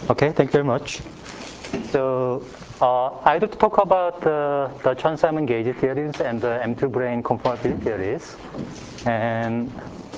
Okay, thank you very much. So I'd like to talk about the Chern-Simon gauge theories and the M2 brane conformability theories. And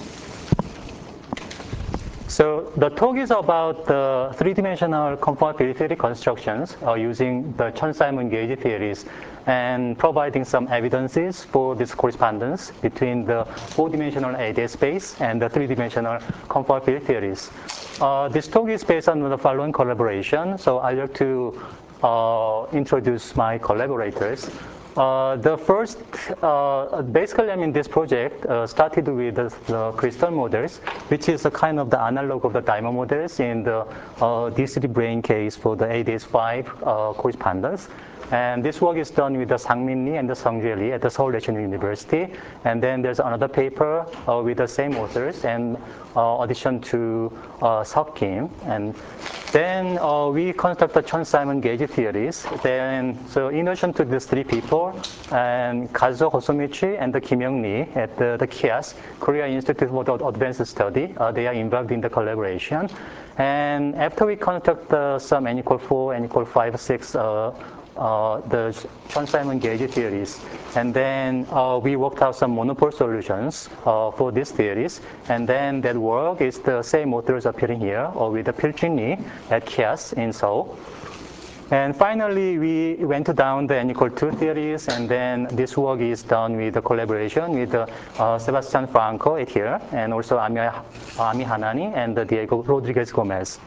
so the talk is about the three-dimensional conformability theory constructions using the Chern-Simon gauge theories and providing some evidences for this correspondence between the four-dimensional ADS space and the three-dimensional conformability theories. This talk is based on the following collaboration. So I'd like to introduce my collaborators. The first, basically, I mean, this project started with the crystal models, which is a kind of the analog of the diamond models in the D3 brane case for the ADS5 correspondence. And this work is done with the Sang-min Lee and the Sung-Jae Lee at the Seoul National University. And then there's another paper with the same authors and addition to Seok Kim. And then we construct the Chern-Simon gauge theories. Then, so in addition to these three people, and Kazuo Hosomichi and the Kim Young Lee at the KIAS, Korea Institute for Advanced Study, they are involved in the collaboration. And after we construct some n equal 4, n equal 5, 6, the Chern-Simon gauge theories. And then we worked out some monopole solutions for these theories. And then that work is the same authors appearing here with the Pilchin Lee at KIAS in Seoul. And finally, we went down the n equal 2 theories. And then this work is done with the collaboration with Sebastian Franco at here, and also Ami Hanani and Diego Rodriguez Gomez.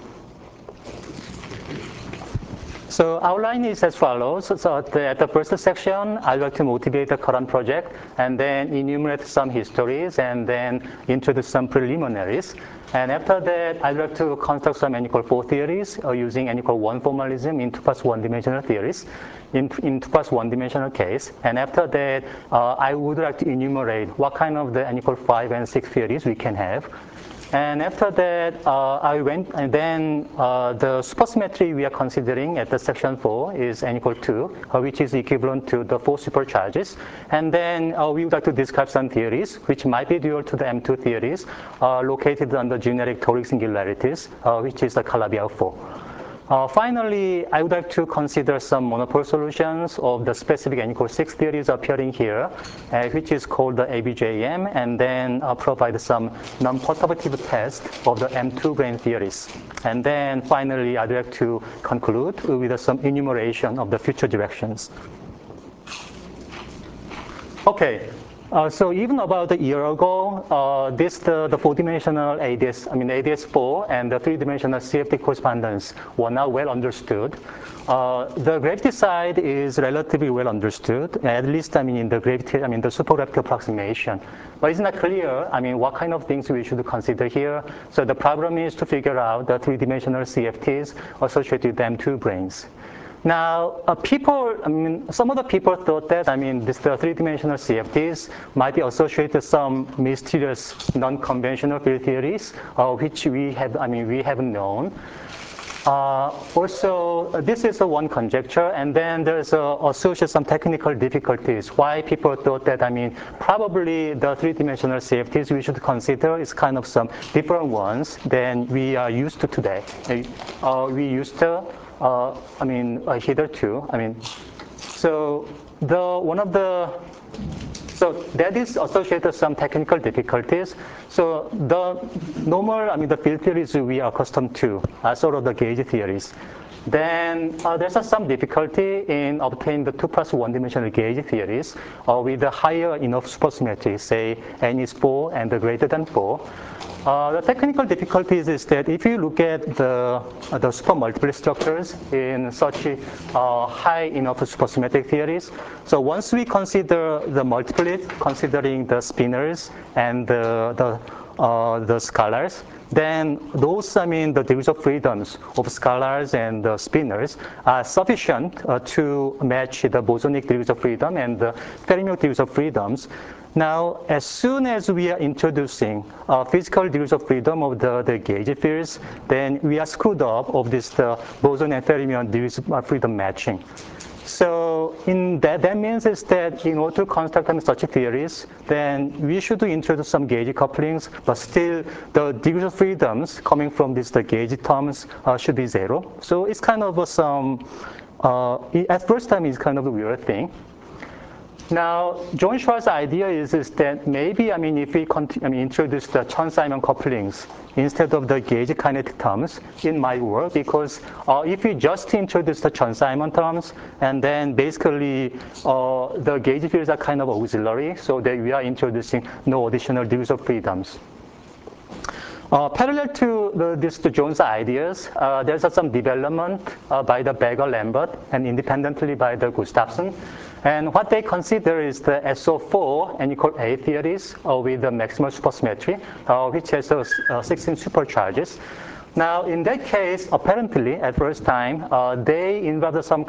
So outline is as follows. So at the first section, I'd like to motivate the current project and then enumerate some histories and then introduce some preliminaries. And after that, I'd like to construct some n equal 4 theories using n equal 1 formalism in 2 plus 1 dimensional theories in 2 plus 1 dimensional case. And after that, I would like to enumerate what kind of the n equal 5 and 6 theories we can have. And after that, and then the supersymmetry we are considering at the section 4 is n equal 2, which is equivalent to the 4 supercharges. And then we would like to describe some theories, which might be dual to the M2 theories, located on the generic toric singularities, which is the Calabi-Yau 4. Finally, I would like to consider some monopole solutions of the specific n equal 6 theories appearing here, which is called the ABJM, and then provide some non-perturbative test of the M2 brane theories. And then finally, I'd like to conclude with some enumeration of the future directions. Okay. So even about a year ago, the four-dimensional ADS4 and the three-dimensional CFT correspondence were not well understood. The gravity side is relatively well understood, at least in the supergravity approximation. But it's not clear, what kind of things we should consider here. So the problem is to figure out the three-dimensional CFTs associated with M2 branes. Now, some of the people thought that, the three-dimensional CFTs might be associated with some mysterious non-conventional field theories, which we haven't known. Also, this is one conjecture, and then there's associated some technical difficulties. Why people thought that, probably the three-dimensional CFTs we should consider is kind of some different ones than we are used to today. Hitherto. So that is associated with some technical difficulties. So the normal, the field theories we are accustomed to are sort of the gauge theories. Then there's some difficulty in obtaining the 2 plus 1 dimensional gauge theories with a higher enough supersymmetry, say n is 4 and greater than 4. The technical difficulties is that if you look at the supermultiplet structures in such high enough supersymmetric theories, so once we consider the multiplet, considering the spinors and the scalars, then those, the degrees of freedoms of scalars and the spinors are sufficient to match the bosonic degrees of freedom and the fermionic degrees of freedoms. Now, as soon as we are introducing physical degrees of freedom of the gauge fields, then we are screwed up of this boson and fermion degrees of freedom matching. So that means is that in order to construct such theories, then we should introduce some gauge couplings, but still the degrees of freedoms coming from the gauge terms should be zero. So it's kind of at first time it's kind of a weird thing. Now, John Schwartz's idea is that maybe, if we introduce the Chern-Simons couplings instead of the gauge kinetic terms, it might work, because if we just introduce the Chern-Simons terms, and then basically the gauge fields are kind of auxiliary, so that we are introducing no additional degrees of freedoms. Parallel to the Jones ideas, there's some development by the Beger-Lambert and independently by the Gustafson. And what they consider is the SO4 n=A theories with the maximal supersymmetry, which has 16 supercharges. Now, in that case, apparently, at first time, they involved some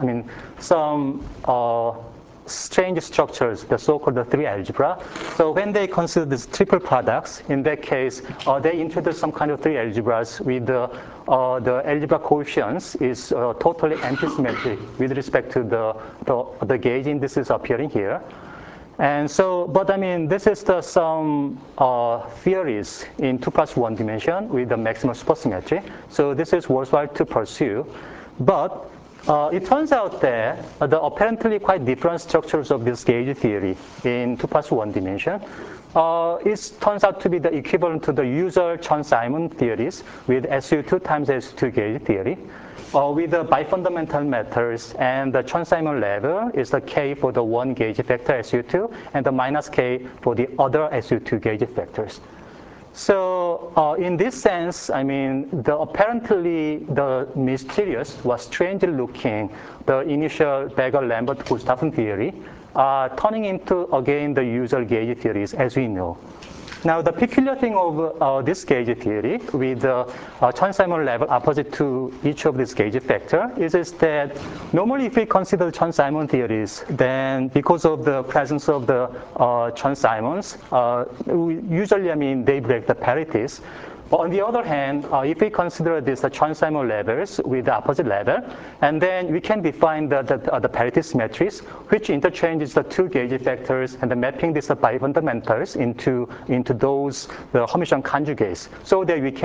strange structures, the so-called three algebra. So when they consider these triple products, in that case, they introduce some kind of three algebras with the algebra coefficients is totally antisymmetric with respect to the gauge indices appearing here. And so, but this is some theories in 2+1 dimension with the maximal supersymmetry. So this is worthwhile to pursue. But it turns out that the apparently quite different structures of this gauge theory in 2+1 dimension it turns out to be the equivalent to the usual Chern-Simons theories with SU2 times SU2 gauge theory. With the bifundamental methods, and the Chern-Simons level is the K for the one gauge factor SU2 and the minus K for the other SU2 gauge factors. So in this sense, apparently the mysterious was strangely looking, the initial Beger-Lambert-Gustafson theory, turning into, again, the usual gauge theories as we know. Now, the peculiar thing of this gauge theory with the Chern-Simons level opposite to each of these gauge factor is that normally if we consider Chern-Simons theories, then because of the presence of the Chern-Simons, usually, they break the parities. But on the other hand, if we consider this Chern-Simons levels with the opposite level, and then we can define the parity symmetries, which interchanges the two gauge factors and the mapping these bifundamentals into those the Hermitian conjugates, so that we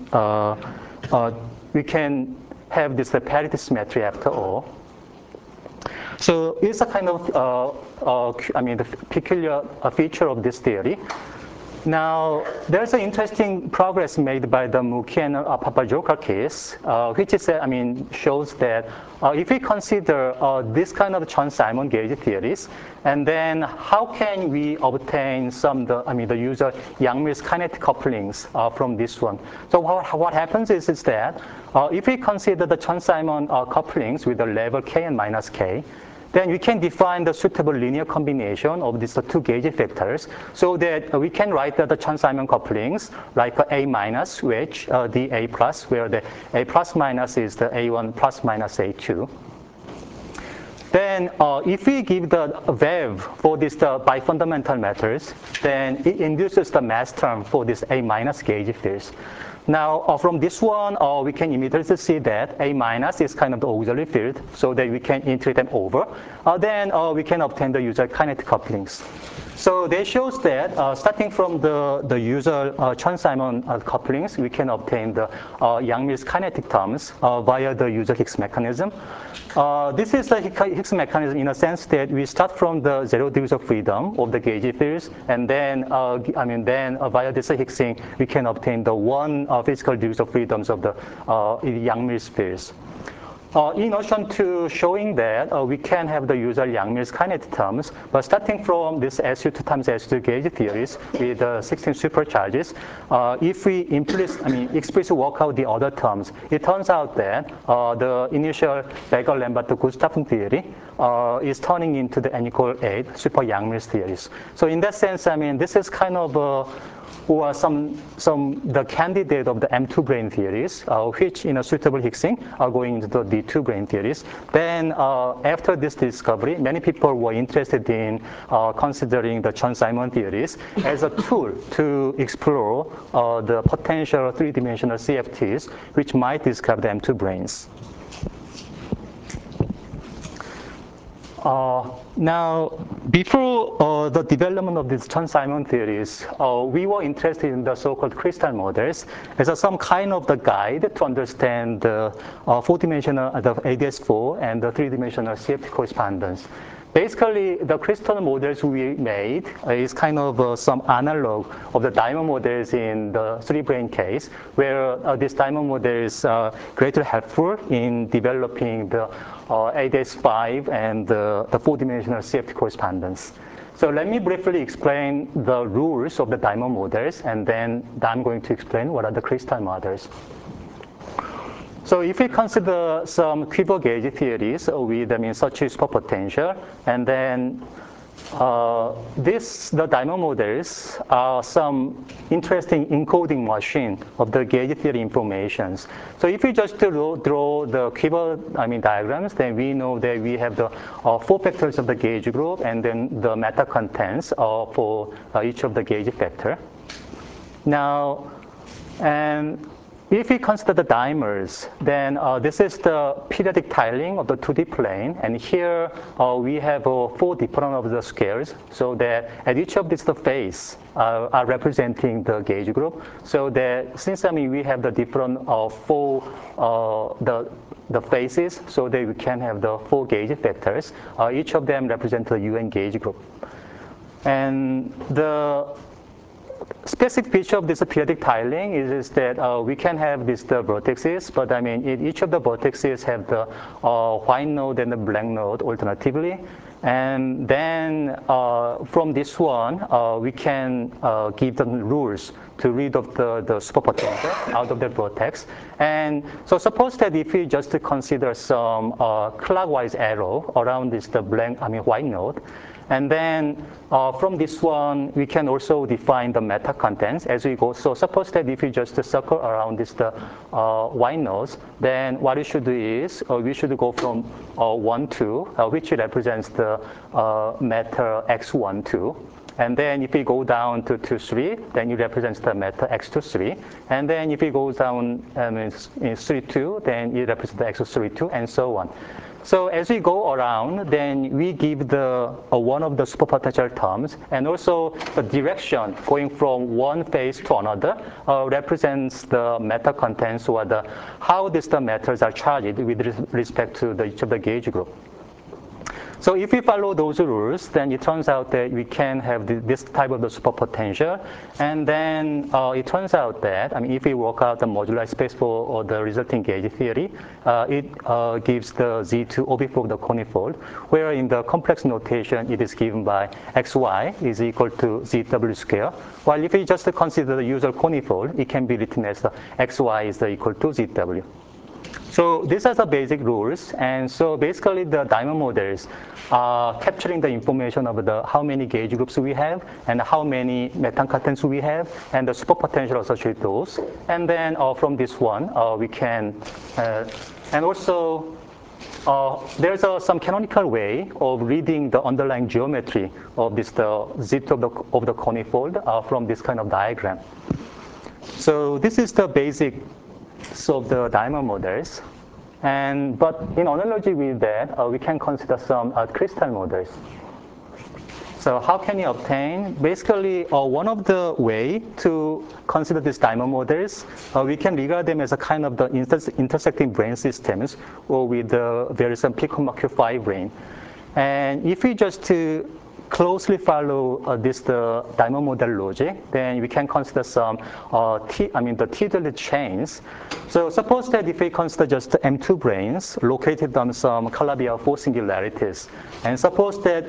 can have this parity symmetry after all. So it's a kind of the peculiar feature of this theory. Now, there's an interesting progress made by the Mukhi and Papagiorkakis, which is, shows that if we consider this kind of Chern-Simons gauge theories, and then how can we obtain the usual Yang-Mills kinetic couplings from this one? So what happens is that if we consider the Chern-Simons couplings with the level K and minus K, then we can define the suitable linear combination of these two gauge factors, so that we can write the Chern-Simons couplings like A minus, which the A plus, where the A plus minus is the A1 plus minus A2. Then if we give the VEV for this bifundamental methods, then it induces the mass term for this A minus gauge fields. Now, from this one, we can immediately see that A minus is kind of the auxiliary field, so that we can integrate them over. Then we can obtain the usual kinetic couplings. So they shows that starting from the usual Chern-Simons couplings, we can obtain the Yang-Mills kinetic terms via the usual Higgs mechanism. This is the Higgs mechanism in a sense that we start from the 0 degrees of freedom of the gauge fields, and then via this Higgsing, we can obtain the one physical degrees of freedoms of the Yang-Mills fields. In addition to showing that we can have the usual Yang-Mills kinetic terms, but starting from this SU2 times SU2 gauge theories with 16 supercharges, if we explicitly work out the other terms, it turns out that the initial Beger-Lambert-Gustafson theory is turning into the n=8 super Yang-Mills theories. So in that sense, this is kind of or the candidate of the M2 brane theories, which in a suitable Higgsing are going into the D2 brane theories. Then after this discovery, many people were interested in considering the Chern-Simons theories as a tool to explore the potential three-dimensional CFTs, which might describe the M2 branes. Now, before the development of these Chern-Simons theories, we were interested in the so-called crystal models as some kind of the guide to understand the four-dimensional, the ADS4 and the three-dimensional CFT correspondence. Basically, the crystal models we made is kind of some analog of the diamond models in the three-brane case, where these diamond models are greatly helpful in developing the ADS5 and the four-dimensional CFT correspondence. So let me briefly explain the rules of the diamond models, and then I'm going to explain what are the crystal models. So if we consider some quiver gauge theories with such superpotential, and then the diamond models are some interesting encoding machine of the gauge theory informations. So if we just draw the quiver diagrams, then we know that we have the four factors of the gauge group, and then the meta contents for each of the gauge factor. Now, and if we consider the dimers, then this is the periodic tiling of the 2D plane. And here we have four different of the scales, so that at each of these face are representing the gauge group. So that since we have the different four the faces, so that we can have the four gauge factors. Each of them represent the UN gauge group. And the specific feature of this periodic tiling is that we can have the vertices, but each of the vertices have the white node and the black node alternatively. And then from this one, we can give them rules to read of the superpotential out of the vertex. And so suppose that if we just consider some clockwise arrow around the white node, and then from this one, we can also define the meta contents as we go. So suppose that if we just circle around the white nodes, then what we should do is we should go from 1, 2, which represents the meta x1, 2. And then if we go down to 2, 3, then it represents the meta x2, 3. And then if we go down in 3, 2, then it represents the x3, 2, and so on. So as we go around, then we give the one of the superpotential terms, and also the direction going from one phase to another represents the meta contents, or how the metals are charged with respect to each of the gauge group. So if we follow those rules, then it turns out that we can have this type of the superpotential. And then it turns out that, if we work out the modular space for the resulting gauge theory, it gives the Z2 OB4 of the conifold, where in the complex notation, it is given by XY is equal to ZW square. While if we just consider the usual conifold, it can be written as the XY is equal to ZW. So these are the basic rules, and so basically the diamond models are capturing the information of how many gauge groups we have, and how many meta contents we have, and the superpotential associated with those. And then from this one, we can, and also there's some canonical way of reading the underlying geometry of the Z of the conifold from this kind of diagram. So this is the basic of the diamond models, but in analogy with that, we can consider some crystal models. So how can you obtain? Basically, one of the way to consider these diamond models, we can regard them as a kind of the intersecting brane systems, or with the various Pico-Markov brane. And if we just closely follow the diamond model logic, then we can consider some the T-delta chains. So suppose that if we consider just M2 branes located on some Calabi-Yau singularities, and suppose that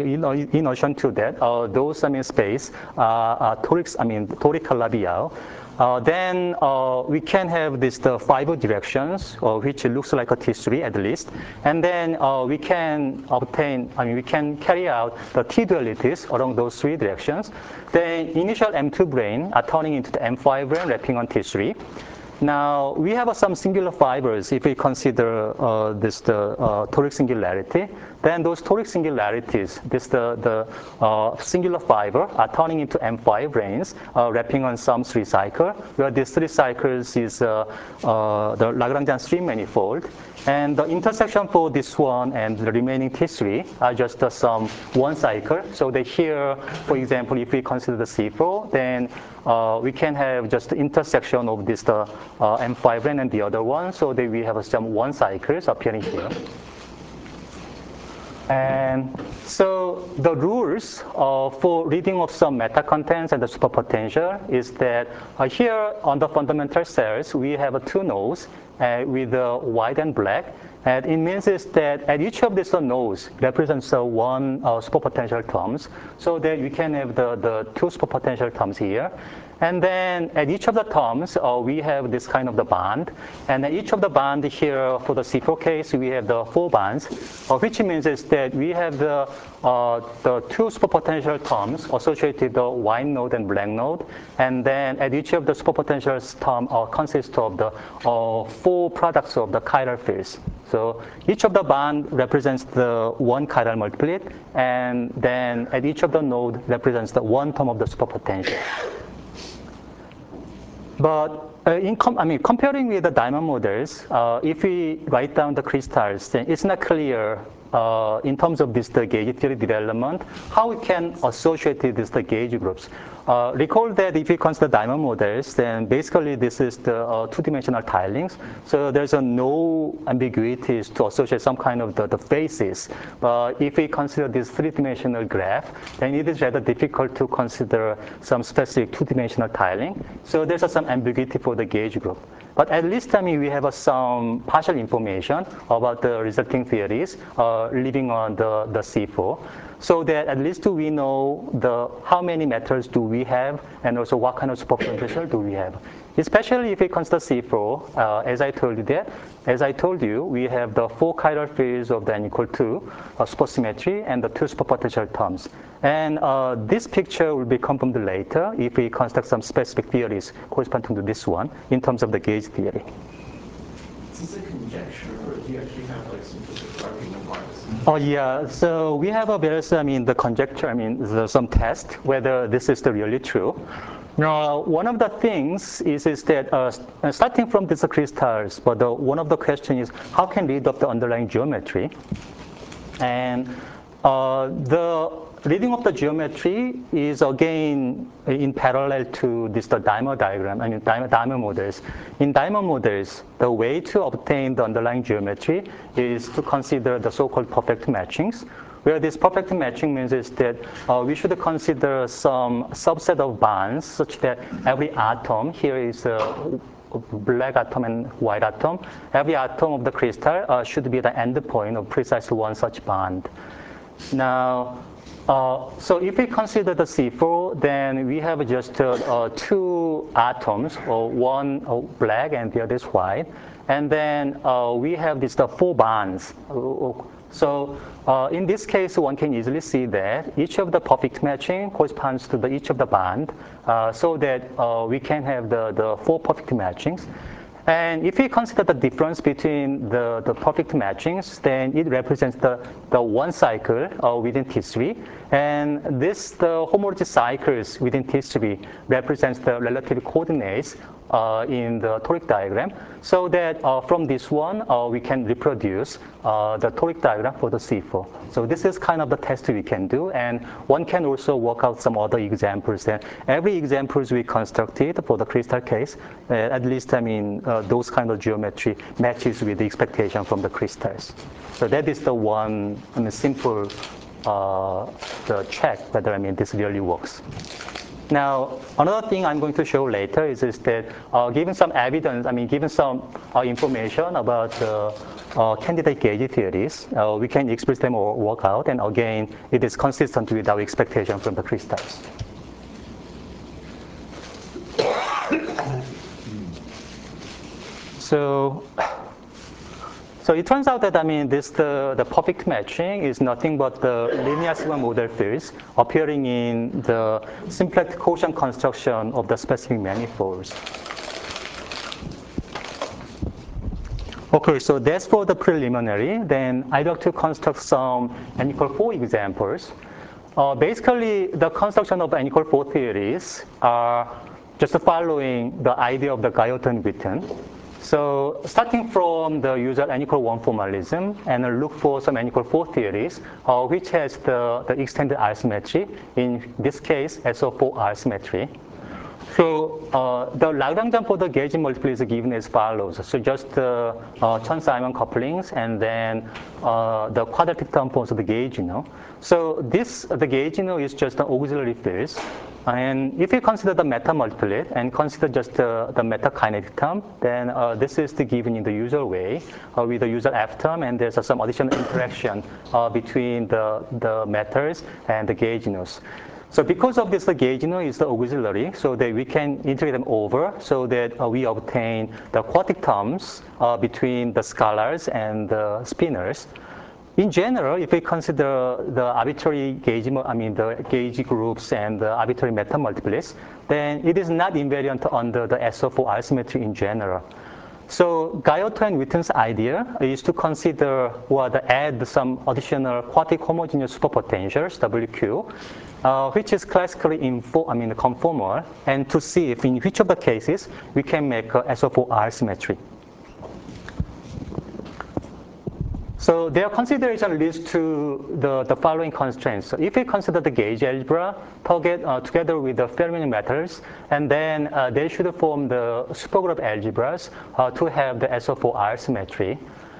in addition to that, those space toric Calabi-Yau, then we can have the fiber directions, which looks like a T3 at least. And then we can obtain, we can carry out the T dualities along those three directions. Then initial M2 brane are turning into the M5 brane wrapping on T3. Now, we have some singular fibers if we consider the toric singularity. Then those toric singularities, the singular fiber are turning into M5 branes, wrapping on some 3 cycle, where these 3 cycles is the Lagrangian stream manifold. And the intersection for this one and the remaining T3 are just some 1 cycle. So that here, for example, if we consider the C4, then we can have just the intersection of this M5 brane and the other one, so that we have some 1 cycles appearing here. And so the rules for reading of some meta contents and the superpotential is that here on the fundamental cells, we have 2 nodes with white and black. And it means is that at each of these nodes represents 1 superpotential terms, so that we can have the 2 superpotential terms here. And then at each of the terms, we have this kind of the bond. And at each of the bond here, for the C4 case, we have the 4 bonds, which means is that we have the 2 superpotential terms associated with the white node and black node. And then at each of the superpotential term consists of the 4 products of the chiral fields. So each of the bond represents the 1 chiral multiplet, and then at each of the node represents the 1 term of the superpotential. But comparing with the diamond models, if we write down the crystals, then it's not clear in terms of the gauge theory development, how we can associate the gauge groups. Recall that if we consider diamond models, then basically this is the 2-dimensional tilings. So there's no ambiguities to associate some kind of the phases. But if we consider this 3-dimensional graph, then it is rather difficult to consider some specific 2-dimensional tiling. So there's some ambiguity for the gauge group. But at least we have some partial information about the resulting theories living on the C4. So that at least we know how many metals do we have, and also what kind of superpotential do we have. Especially if we consider C4, as I told you, we have the 4 chiral fields of the n equal 2 supersymmetry and the 2 superpotential terms. And this picture will be confirmed later if we construct some specific theories corresponding to this one in terms of the gauge theory. Is this a conjecture, or do you actually have like some specific argument why this is? Oh yeah, so we have the conjecture, there's some test whether this is really true. Now, one of the things is that starting from these crystals, but one of the questions is how can we read up the underlying geometry? And the reading of the geometry is again in parallel to the diamond diagram, diamond models. In diamond models, the way to obtain the underlying geometry is to consider the so-called perfect matchings, where this perfect matching means is that we should consider some subset of bonds such that every atom, here is a black atom and white atom, every atom of the crystal should be the end point of precisely 1 such bond. Now, so if we consider the C4, then we have just 2 atoms, one black and the other is white. And then we have the 4 bonds. So in this case, one can easily see that each of the perfect matching corresponds to each of the bond, so that we can have the 4 perfect matchings. And if we consider the difference between the perfect matchings, then it represents the 1 cycle within T3. And the homology cycles within T3 represents the relative coordinates in the toric diagram, so that from this one, we can reproduce the toric diagram for the C4. So this is kind of the test we can do, and one can also work out some other examples. And every examples we constructed for the crystal case, at least those kind of geometry matches with the expectation from the crystals. So that is the one simple the check whether this really works. Now, another thing I'm going to show later is that given some evidence, given some information about candidate gauge theories, we can express them or work out, and again, it is consistent with our expectation from the crystals. So it turns out that, the perfect matching is nothing but the linear sigma model fields appearing in the simplex quotient construction of the specific manifolds. Okay, so that's for the preliminary. Then I'd like to construct some n equal 4 examples. Basically, the construction of n equal 4 theories are just following the idea of the Guyot-Witten. So starting from the usual n equal 1 formalism, and look for some n equal 4 theories, which has the extended R symmetry, in this case, SO4 R symmetry. So the Lagrangian for the gauge multiple is given as follows. So just the Chern-Simons couplings, and then the quadratic term for the gauge, So the gauge, is just the auxiliary fields. And if you consider the meta multiplet and consider just the meta kinetic term, then this is given in the usual way with the usual F term, and there's some additional interaction between the metals and the gauge. So because of this, the gauge is the auxiliary, so that we can integrate them over, so that we obtain the quadratic terms between the scalars and the spinors. In general, if we consider the arbitrary gauge, the gauge groups and the arbitrary meta multiplets, then it is not invariant under the SO4 R symmetry in general. So Guyot and Witten's idea is to consider or add some additional quadratic homogeneous superpotentials, WQ, which is classically conformal, and to see if in which of the cases we can make a SO4 R symmetry. So their consideration leads to the following constraints. So if we consider the gauge algebra together with the fermionic metals, and then they should form the supergroup algebras to have the SO4 R symmetry.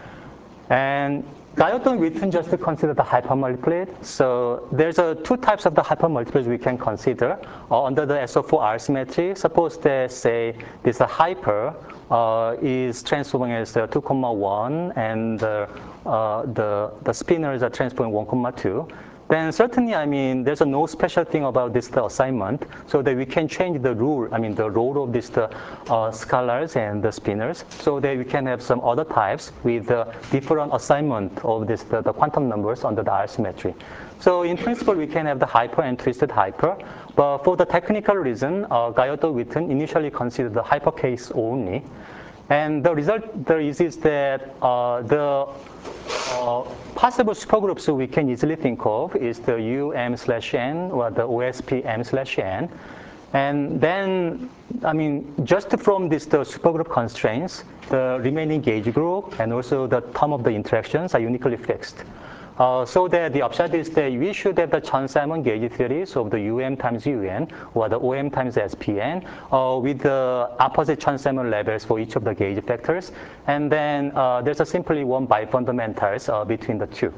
And Guyot and Witten just to consider the hypermultiplet. So there's two types of the hypermultiplets we can consider under the SO4 R symmetry. Suppose that, say, this hyper is transforming as 2,1, and the spinors are transforming 1,2. Then certainly, there's no special thing about this assignment, so that we can change the rule, the role of this scalars and the spinors, so that we can have some other types with different assignment of the quantum numbers under the R symmetry. So in principle, we can have the hyper and twisted hyper, but for the technical reason, Guyot and Witten initially considered the hyper case only. And the result there is that the possible supergroups we can easily think of is the UM/N or the OSP M/N. And then, just from the supergroup constraints, the remaining gauge group and also the term of the interactions are uniquely fixed. So that the upshot is that we should have the Chern-Simons gauge theories of the UM times UN or the OM times SPN with the opposite Chern-Simons levels for each of the gauge factors. And then there's simply one bifundamentals between the two.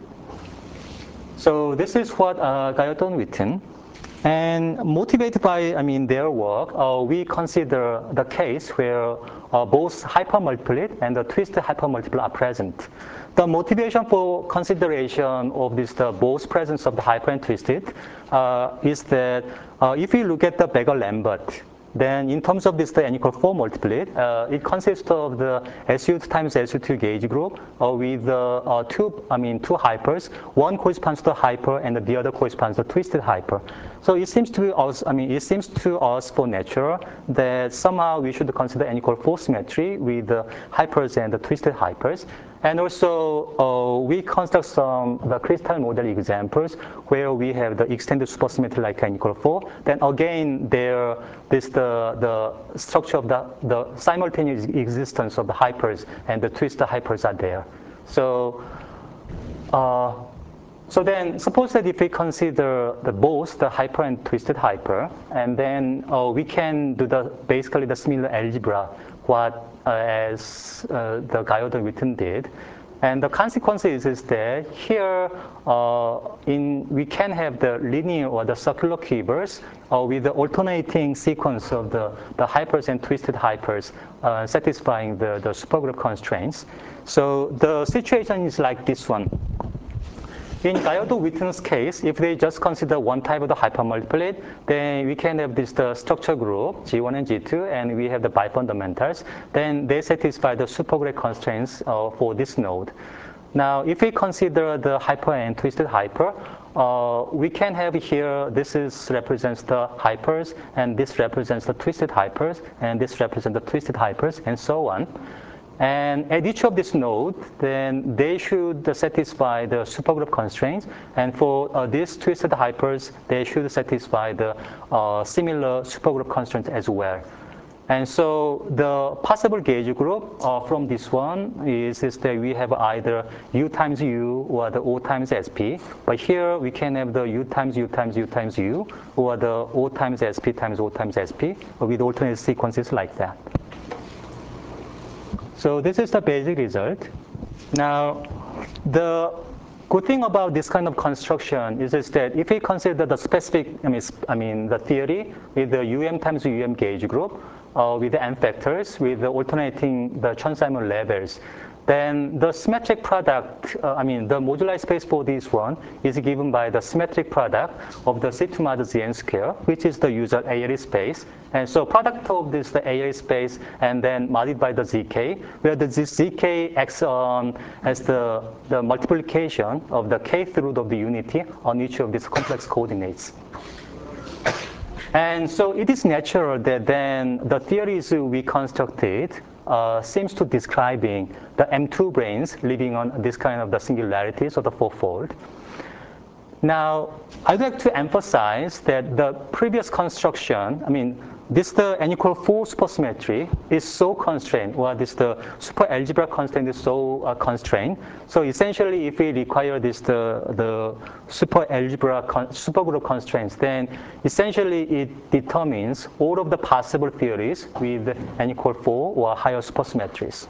So this is what Guyot and Witten. And motivated by their work, we consider the case where both hypermultiplet and the twisted hypermultiplet are present. The motivation for consideration of the both presence of the hyper and twisted is that if you look at the Beger-Lambert, then in terms of the n equal 4 multiplet, it consists of the SU2 times SU2 gauge group with two hypers. One corresponds to hyper, and the other corresponds to twisted hyper. So it seems to us for natural that somehow we should consider n equal 4 symmetry with the hypers and the twisted hypers. And also, we construct the crystal model examples where we have the extended supersymmetry like n equal 4. Then again, the structure of the simultaneous existence of the hypers and the twisted hypers are there. So then suppose that if we consider both the hyper and twisted hyper, and then we can do basically the similar algebra as the Guyot and Witten did. And the consequence is that here we can have the linear or the circular quivers with the alternating sequence of the hypers and twisted hypers satisfying the supergroup constraints. So the situation is like this one. in Gallardo-Witten's case, if they just consider one type of the hypermultiplet, then we can have this the structure group, G1 and G2, and we have the bifundamentals. Then they satisfy the supergrid constraints for this node. Now, if we consider the hyper and twisted hyper, we can have here, represents the hypers, and this represents the twisted hypers, and this represents the twisted hypers, and so on. And at each of these nodes, then they should satisfy the supergroup constraints. And for these twisted hypers, they should satisfy the similar supergroup constraints as well. And so the possible gauge group from this one is that we have either U times U or the O times SP. But here we can have the U times U times U times U or the O times SP times O times SP with alternate sequences like that. So this is the basic result. Now, the good thing about this kind of construction is that if we consider the specific, the theory with the UM times UM gauge group, with the M factors, with the alternating the Chern-Simons levels, then the symmetric product, the moduli space for this one is given by the symmetric product of the C2 mod Zn square, which is the usual ALE space. And so product of this, the ALE space, and then modded by the ZK, where the ZK acts on as the multiplication of the kth root of the unity on each of these complex coordinates. And so it is natural that then the theories we constructed seems to describing the M2 branes living on this kind of the singularities of the fourfold. Now, I'd like to emphasize that the previous construction, the n equal 4 supersymmetry is so constrained, or the super algebra constraint is so constrained. So essentially, if we require the super algebra supergroup constraints, then essentially it determines all of the possible theories with n equal 4 or higher supersymmetries.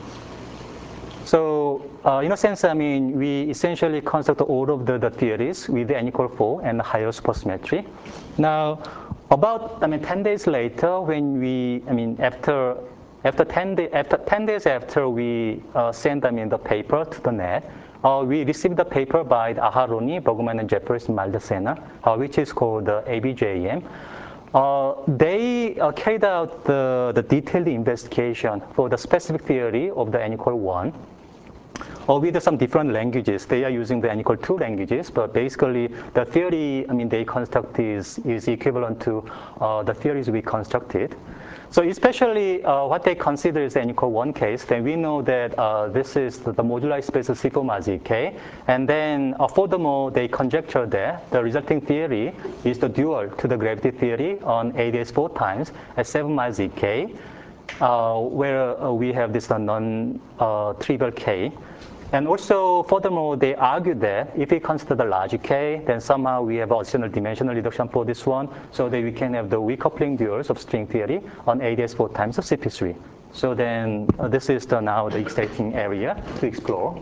So in a sense, we essentially construct all of the theories with n equal 4 and higher supersymmetry. Now, about 10 days later, when we, after 10 days after we sent the paper to the net, we received the paper by the Aharoni, Bergman, and Jeffers in Maldacena, which is called the ABJM. They carried out the detailed investigation for the specific theory of the n equal 1. With some different languages. They are using the n equal 2 languages, but basically the theory they construct is equivalent to the theories we constructed. So especially what they consider is the n equal 1 case, then we know that this is the moduli space of C4 mod ZK. And then furthermore, they conjecture that the resulting theory is the dual to the gravity theory on ADS 4 times at 7 mod ZK, where we have this non-trivial K. And also, furthermore, they argue that if we consider the large K, then somehow we have additional dimensional reduction for this one, so that we can have the weak coupling duals of string theory on ADS 4 times of CP3. So then this is now the exciting area to explore.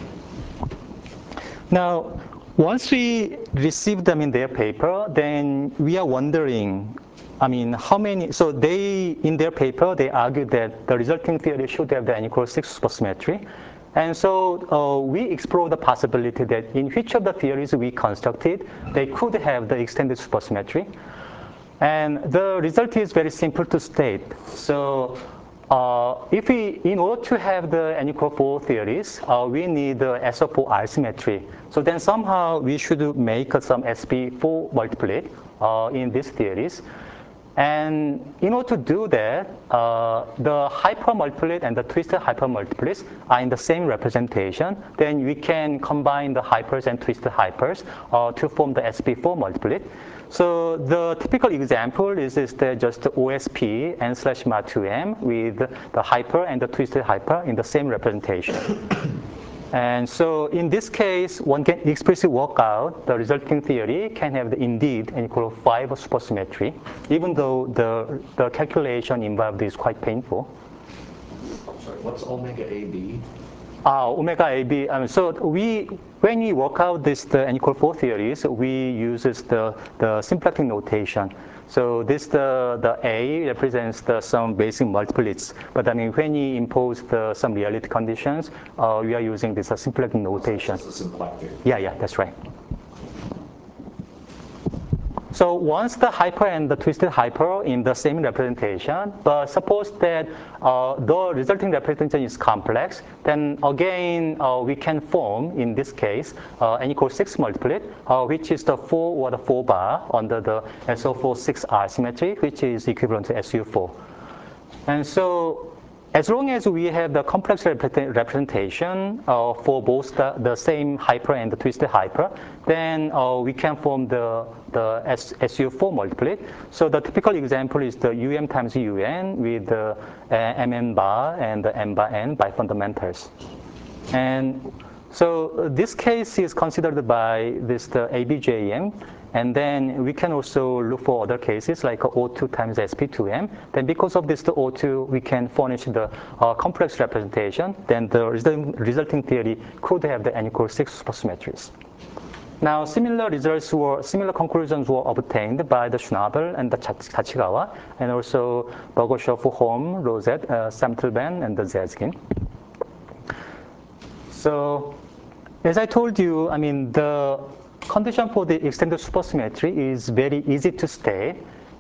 Now, once we receive them in their paper, then we are wondering, how many, so they, in their paper, they argue that the resulting theory should have the n equals 6 supersymmetry. And so we explore the possibility that in which of the theories we constructed, they could have the extended supersymmetry. And the result is very simple to state. So if we, in order to have the n equal 4 theories, we need the SO4 symmetry. So then somehow we should make some SP4 multiplet in these theories. And in order to do that, the hypermultiplet and the twisted hypermultiplets are in the same representation. Then we can combine the hypers and twisted hypers to form the SP4 multiplet. So the typical example is that just OSP n/mod2m with the hyper and the twisted hyper in the same representation. And so in this case, one can explicitly work out the resulting theory can have indeed n equal 5 supersymmetry, even though the calculation involved is quite painful. Sorry, what's omega AB? Omega AB. So when we work out the n equal 4 theories, we use the symplectic notation. So the A represents some basic multiplets. But I mean, when you impose some reality conditions, we are using this symplectic notation. It's a symplectic. Yeah, that's right. So once the hyper and the twisted hyper in the same representation, but suppose that the resulting representation is complex, then again we can form, in this case, n equals 6 multiplet, which is the 4 or the 4 bar under the SO4 6R symmetry, which is equivalent to SU4. And so as long as we have the complex representation for both the same hyper and the twisted hyper, then we can form the SU4 multiplet. So the typical example is the UM times UN with the MN bar and the M bar N by fundamentals. And so this case is considered by the ABJM. And then we can also look for other cases like O2 times SP2M. Then because of this, the O2, we can furnish the complex representation. Then the resulting theory could have the n equals 6 supersymmetries. Now, similar conclusions were obtained by the Schnabel and the Tachikawa, and also Bogoshev, Holm, Rosette, Samtelben, and the Zezgin. So, as I told you, I mean, the condition for the extended supersymmetry is very easy to state,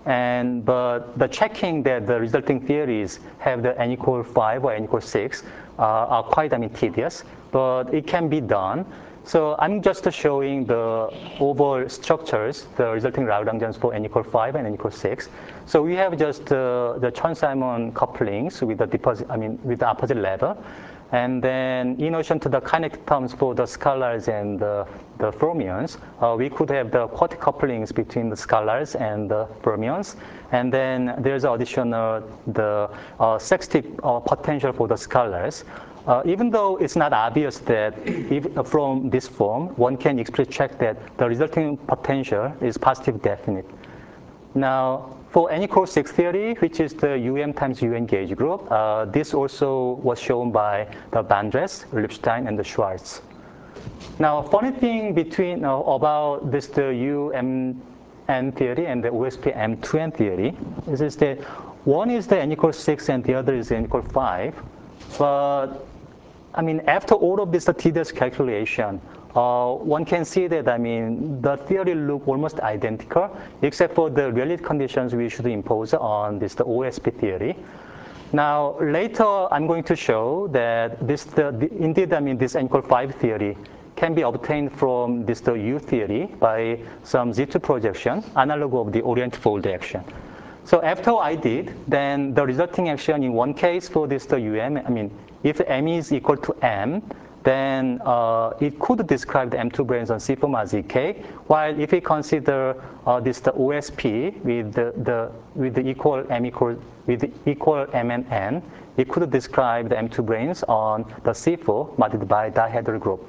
but the checking that the resulting theories have the n equal 5 or n equal 6 are quite tedious, but it can be done. So I'm just showing the overall structures, the resulting Lagrangians for n equal 5 and n equal 6. So we have just the Chern-Simons couplings with the opposite level. And then in addition to the kinetic terms for the scalars and the fermions, we could have the quartic couplings between the scalars and the fermions. And then there's additional the sextive potential for the scalars. Even though it's not obvious that from this form, one can explicitly check that the resulting potential is positive definite. Now, for n equals 6 theory, which is the UM times UN gauge group, this also was shown by the Bandres, Lipstein, and the Schwartz. Now, funny thing about this the UMN theory and the OSP M2N theory is that one is the n equals 6 and the other is n equals 5. But I mean, after all of this tedious calculation, one can see that, the theory look almost identical, except for the reality conditions we should impose on the OSP theory. Now, later I'm going to show that indeed, this n equal 5 theory can be obtained from the U theory by some Z2 projection, analog of the orient fold action. So after I did, then the resulting action in one case for the UM, if M is equal to M, then it could describe the M2 branes on C form as ZK. While if we consider the OSP with the equal M and N, it could describe the M2 branes on the C4 modded by dihedral group.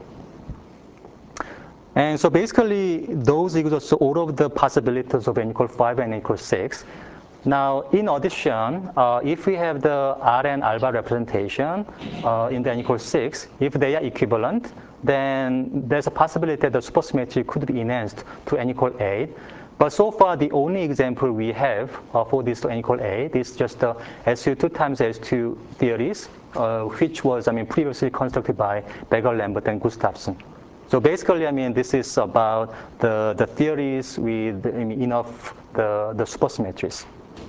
And so basically, those exhaust all of the possibilities of n equal 5 and n equal 6. Now, in addition, if we have the R and alpha representation in the n equals 6, if they are equivalent, then there's a possibility that the supersymmetry could be enhanced to n equal 8. But so far, the only example we have for this to n equal 8 is just the SU2 times S2 theories, which was previously constructed by Beger, Lambert, and Gustafsson. So basically, this is about the theories with enough the supersymmetries.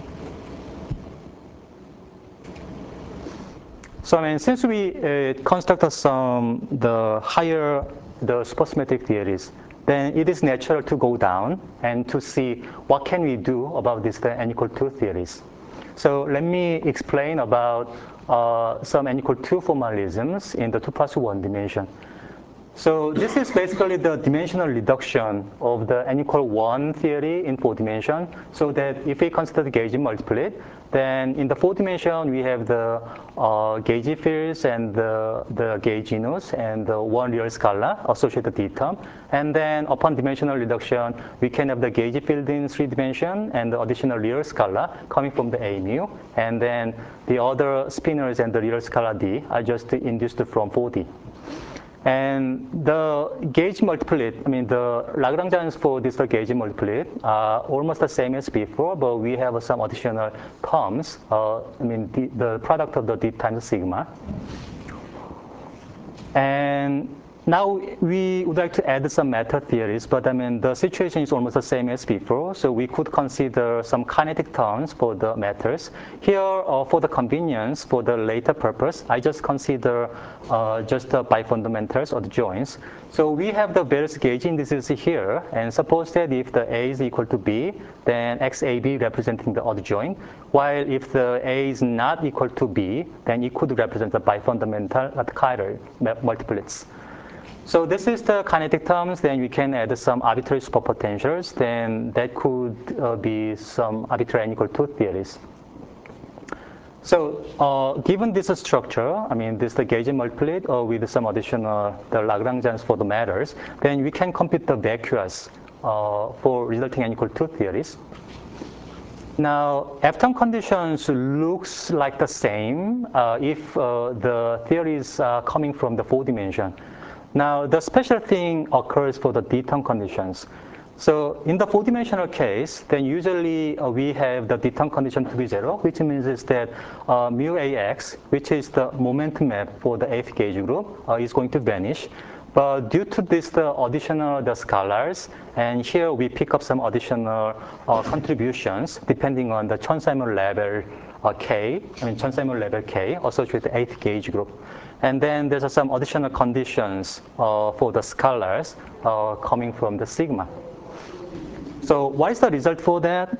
So since we constructed the supersymmetric theories, then it is natural to go down and to see what can we do about this n equal 2 theories. So let me explain about some n equal 2 formalisms in the 2 plus 1 dimension. So this is basically the dimensional reduction of the n equal 1 theory in 4 dimension, so that if we consider the gauge multiplet, then in the fourth dimension, we have the gauge fields and the gauge genus and the one real scalar associated D term. And then upon dimensional reduction, we can have the gauge field in 3 dimension and the additional real scalar coming from the A mu. And then the other spinors and the real scalar D are just induced from 4D. And the gauge multiplet, I mean the Lagrangians for this gauge multiplet are almost the same as before, but we have some additional terms. I mean the product of the D times sigma. And now we would like to add some method theories, but I mean the situation is almost the same as before, so we could consider some kinetic terms for the methods. Here, for the convenience, for the later purpose, I just consider just the bifundamentals or the joints. So we have the various gauge indices here, and suppose that if the A is equal to B, then XAB representing the odd joint, while if the A is not equal to B, then it could represent the bifundamental chiral multiplets. So this is the kinetic terms, then we can add some arbitrary superpotentials, then that could be some arbitrary unequal tooth theories. So given this structure, I mean this the gauge multiplet with some additional the Lagrangians for the matters, then we can compute the vacuous for resulting unequal tooth theories. Now, F-term conditions looks like the same if the theories are coming from the 4 dimension. Now, the special thing occurs for the D-term conditions. So in the 4-dimensional case, then usually we have the D-term condition to be 0, which means is that mu AX, which is the momentum map for the 8th gauge group, is going to vanish. But due to this, the additional the scalars, and here we pick up some additional contributions depending on the Chern-Simons level K, I mean Chern-Simons level K associated with the 8th gauge group. And then there's some additional conditions for the scalars coming from the sigma. So what is the result for that?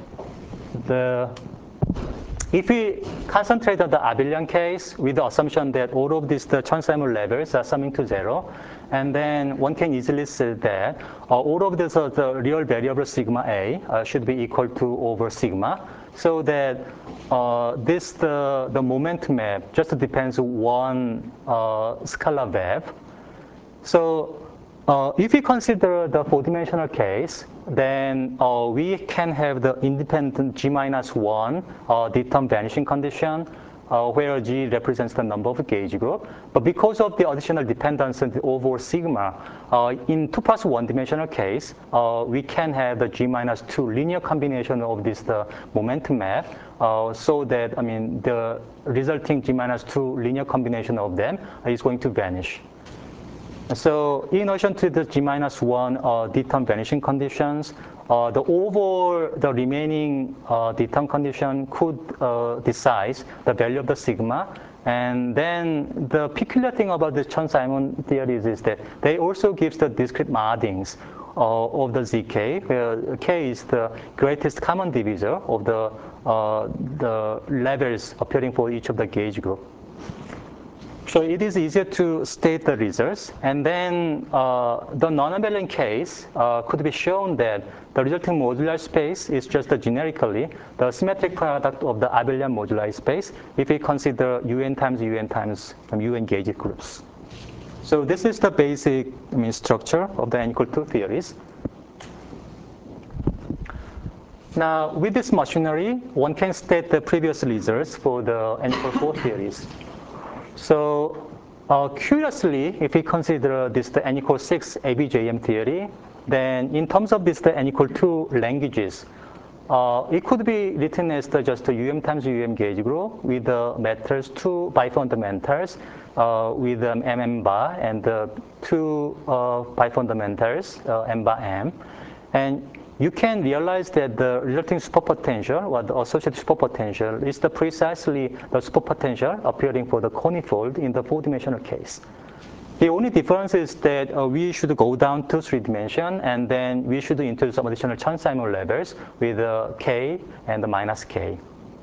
If we concentrate on the abelian case with the assumption that all of these the Chern-Simons levels are summing to 0, and then one can easily say that all of this the real variable sigma A should be equal to over sigma, so that the momentum map just depends on one scalar web. So if we consider the 4-dimensional case, then we can have the independent G-1 D-term vanishing condition, where G represents the number of gauge group. But because of the additional dependence on the overall sigma, in 2 plus 1-dimensional case, we can have the G-2 linear combination of this the momentum map, so that I mean the resulting G-2 linear combination of them is going to vanish. So in addition to the G-1 D-term vanishing conditions, the remaining D-term condition could decide the value of the sigma. And then the peculiar thing about the Chern-Simons theories is that they also gives the discrete markings of the ZK, where K is the greatest common divisor of the levels appearing for each of the gauge group. So it is easier to state the results. And then the non-abelian case could be shown that the resulting modular space is just generically the symmetric product of the abelian moduli space if we consider UN times UN gauge groups. So this is the basic structure of the n equal 2 theories. Now, with this machinery, one can state the previous results for the n equal 4 theories. So curiously, if we consider this the n equals 6 ABJM theory, then in terms of this the n equal 2 languages, it could be written as just UM times UM gauge group with the methods 2 bifundamentals with MM bar and the 2 bifundamentals M bar M. And you can realize that the resulting superpotential or the associated superpotential is precisely the superpotential appearing for the conifold in the 4-dimensional case. The only difference is that we should go down to 3 dimension, and then we should introduce some additional Chern-Simons levels with K and the minus K.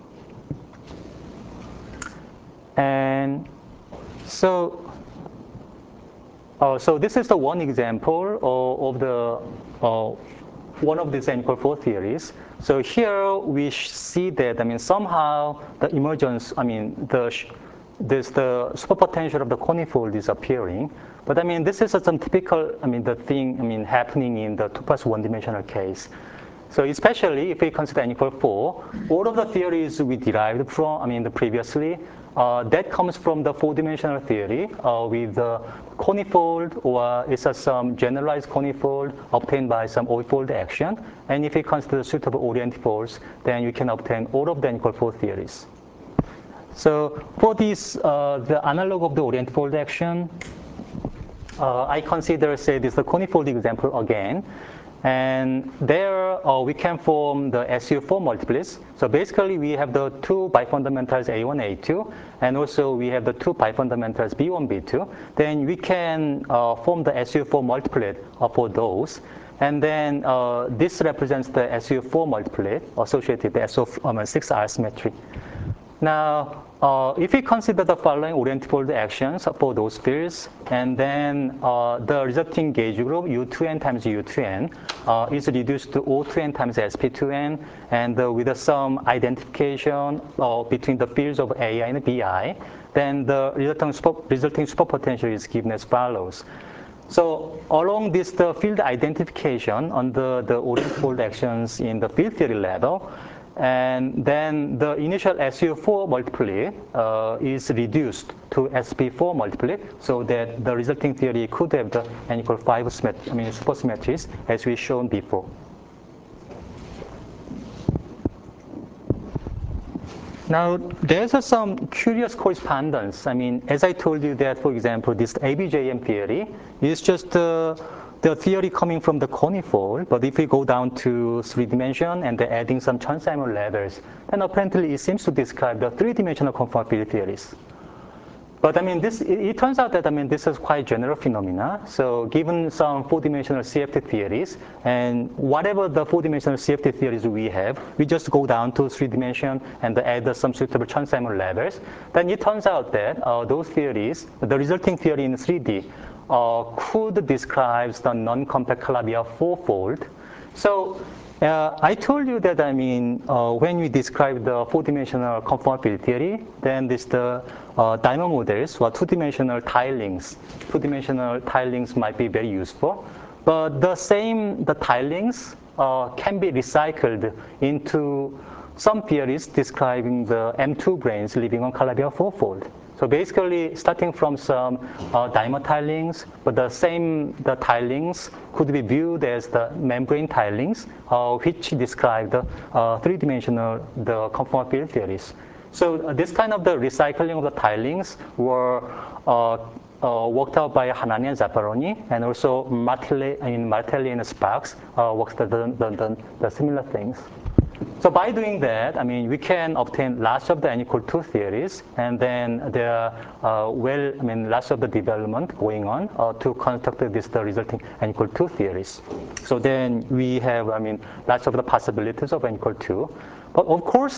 And so this is the one example of the one of these n equal 4 theories. So here we see that, somehow the emergence, there's the superpotential of the conifold is appearing. But this is some typical, the thing, happening in the 2 plus 1 dimensional case. So especially if we consider n equal 4, all of the theories we derived from, previously, that comes from the 4-dimensional theory with the conifold, or it's some generalized conifold obtained by some orbifold action. And if we consider suitable orientifolds, then you can obtain all of the n equal 4 theories. So for this, the analog of the orientifold action, I consider, say, this the conifold example again. And there we can form the SU4 multiplets. So basically we have the 2 bifundamentals A1, A2, and also we have the 2 bifundamentals B1, B2. Then we can form the SU4 multiplet for those. And then this represents the SU4 multiplet associated with the SO6R symmetry. Now, if we consider the following orientifold actions for those fields, and then the resulting gauge group U2n times U2n is reduced to O2n times SP2n, and with some identification between the fields of AI and BI, then the resulting superpotential is given as follows. So along this the field identification under the orientifold actions in the field theory level, and then the initial SU4 multiplet is reduced to SP4 multiplet, so that the resulting theory could have the n equal 5 supersymmetries as we shown before. Now, there's some curious correspondence. As I told you that, for example, this ABJM theory is just the theory coming from the conifold, but if we go down to 3 dimension and adding some Chern-Simons levels, then apparently it seems to describe the 3-dimensional conformability theories. But it turns out that this is quite general phenomena. So given some 4-dimensional CFT theories, and whatever the 4-dimensional CFT theories we have, we just go down to 3 dimension and add some suitable Chern-Simons levels. Then it turns out that those theories, the resulting theory in 3D, could describe the non-compact Calabi-Yau 4-fold. So I told you that when we describe the 4-dimensional conformability theory, then this the diamond models or 2-dimensional tilings. 2-dimensional tilings might be very useful, but the tilings can be recycled into some theories describing the M2 brains living on Calabi-Yau 4-fold. So basically, starting from some diamond tilings, but the tilings could be viewed as the membrane tilings, which describe the 3-dimensional conformability theories. So this kind of the recycling of the tilings were worked out by Hanani and Zaffaroni, and also Martelli and Sparks worked the similar things. So by doing that, we can obtain lots of the n equal 2 theories, and then there are lots of the development going on to construct the resulting n equal 2 theories. So then we have, lots of the possibilities of n equal 2. But of course,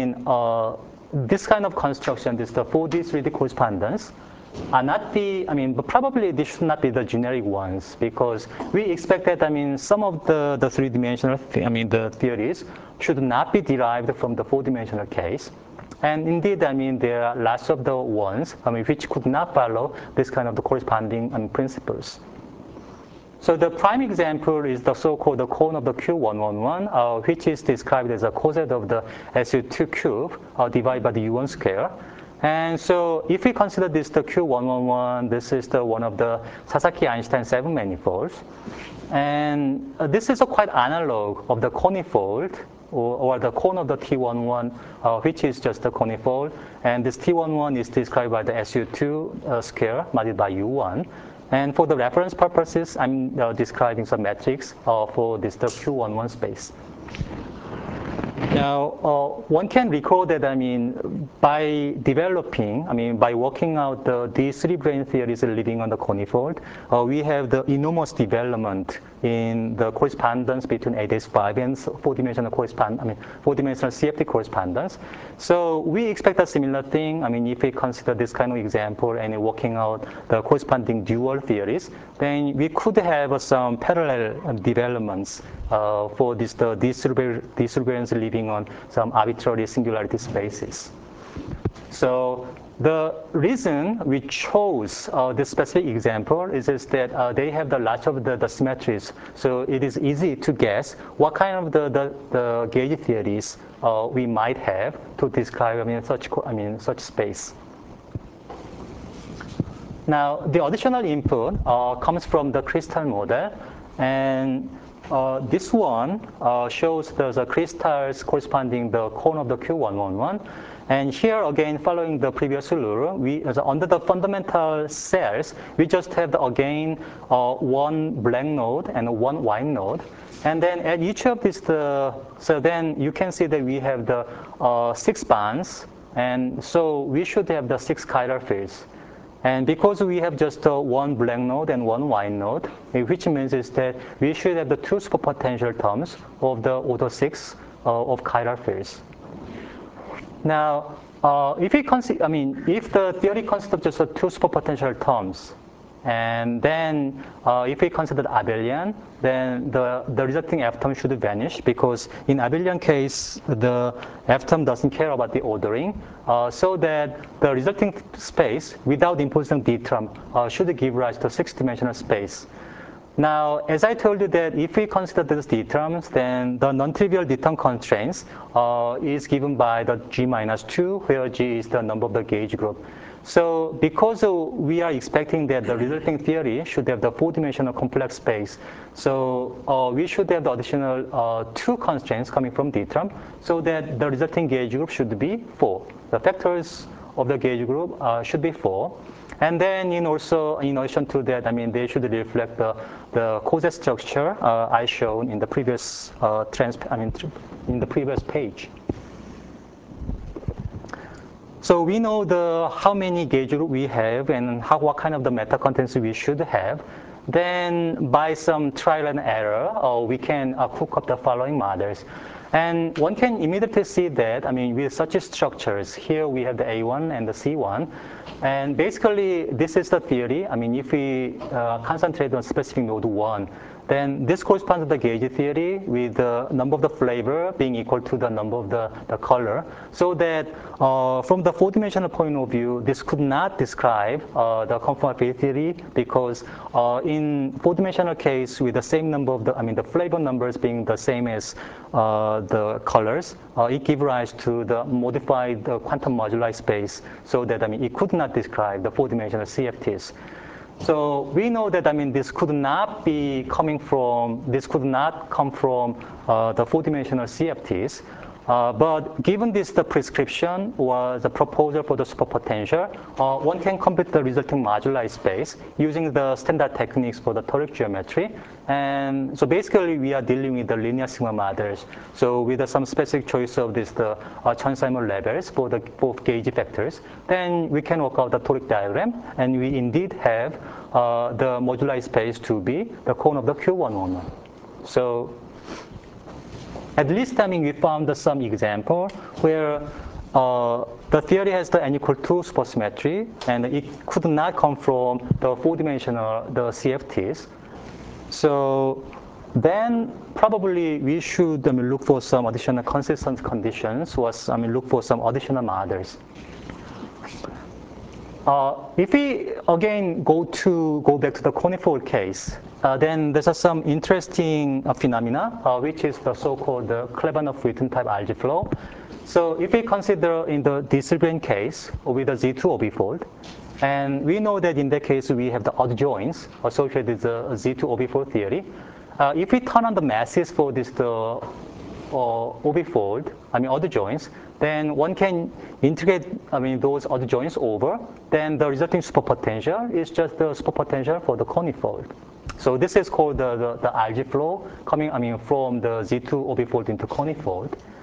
this kind of construction, the 4D, 3D correspondence, are not but probably this should not be the generic ones, because we expect that, some of the 3-dimensional, the theories should not be derived from the 4-dimensional case. And indeed, there are lots of the ones, which could not follow this kind of the corresponding principles. So the prime example is the so-called the cone of the Q111, which is described as a coset of the SU2 cube divided by the U1 square. And so if we consider this the Q111, this is the one of the Sasaki-Einstein 7 manifolds. And this is a quite analog of the conifold, or the cone of the T11, which is just the conifold. And this T11 is described by the SU2 square divided by U1. And for the reference purposes, I'm describing some metrics for this the Q11 space. Now, one can recall that, by developing, by working out these three brane theories living on the conifold, we have the enormous development in the correspondence between 8s5 and four-dimensional four-dimensional CFT correspondence. So we expect a similar thing. If we consider this kind of example and working out the corresponding dual theories, then we could have some parallel developments for these distributions living on some arbitrary singularity spaces. So the reason we chose this specific example is that they have the large of the symmetries. So it is easy to guess what kind of the gauge theories we might have to describe such space. Now, the additional input comes from the crystal model, and this one shows the crystals corresponding the cone of the Q111. And here again, following the previous rule, under the fundamental cells, we just have again one black node and one white node. And then at each of these, so then you can see that we have the 6 bonds, and so we should have the 6 chiral fields. And because we have just one black node and one white node, which means is that we should have the 2 superpotential terms of the order 6 of chiral fields. Now, if we consider, if the theory consists of just 2 superpotential terms, and then if we consider the abelian, then the resulting F term should vanish, because in abelian case, the F term doesn't care about the ordering, so that the resulting space without imposing D term should give rise to a 6-dimensional space. Now, as I told you that if we consider these D terms, then the non-trivial D term constraints is given by the G-2, where G is the number of the gauge group. So because we are expecting that the resulting theory should have the 4-dimensional complex space, so we should have the additional 2 constraints coming from D term, so that the resulting gauge group should be 4. The factors of the gauge group should be 4. And then in addition to that, they should reflect the coset structure I showed in the previous in the previous page. So we know how many gauge group we have and what kind of the meta contents we should have. Then by some trial and error, we can cook up the following models. And one can immediately see that, with such structures, here we have the A1 and the C1. And basically, this is the theory. If we concentrate on specific node 1, then this corresponds to the gauge theory with the number of the flavor being equal to the number of the color. So that from the 4-dimensional point of view, this could not describe the conformability theory, because in 4-dimensional case, with the same number of the flavor numbers being the same as the colors, it gives rise to the modified quantum moduli space, so that it could not describe the 4-dimensional CFTs. So we know that this could not come from the 4-dimensional CFTs. But given this, the prescription or the proposal for the superpotential, one can compute the resulting moduli space using the standard techniques for the toric geometry. And so basically, we are dealing with the linear sigma models. So with some specific choice of the Chern-Simons levels for the both gauge factors, then we can work out the toric diagram, and we indeed have the moduli space to be the cone of the Q111. So at least we found some example where the theory has the n equal to supersymmetry, and it could not come from the 4-dimensional CFTs. So then probably we should look for some additional consistent conditions, or look for some additional models. If we again go back to the conifold case, then there's some interesting phenomena, which is the so-called Klebanov-Witten type algae flow. So if we consider in the Disselgren case with the Z2 orbifold, and we know that in that case we have the odd joints associated with the Z2 orbifold theory. If we turn on the masses for this orbifold, odd joints, then one can integrate those odd joints over, then the resulting superpotential is just the superpotential for the conifold. So this is called the algae flow coming from the Z2 orbifold into conifold.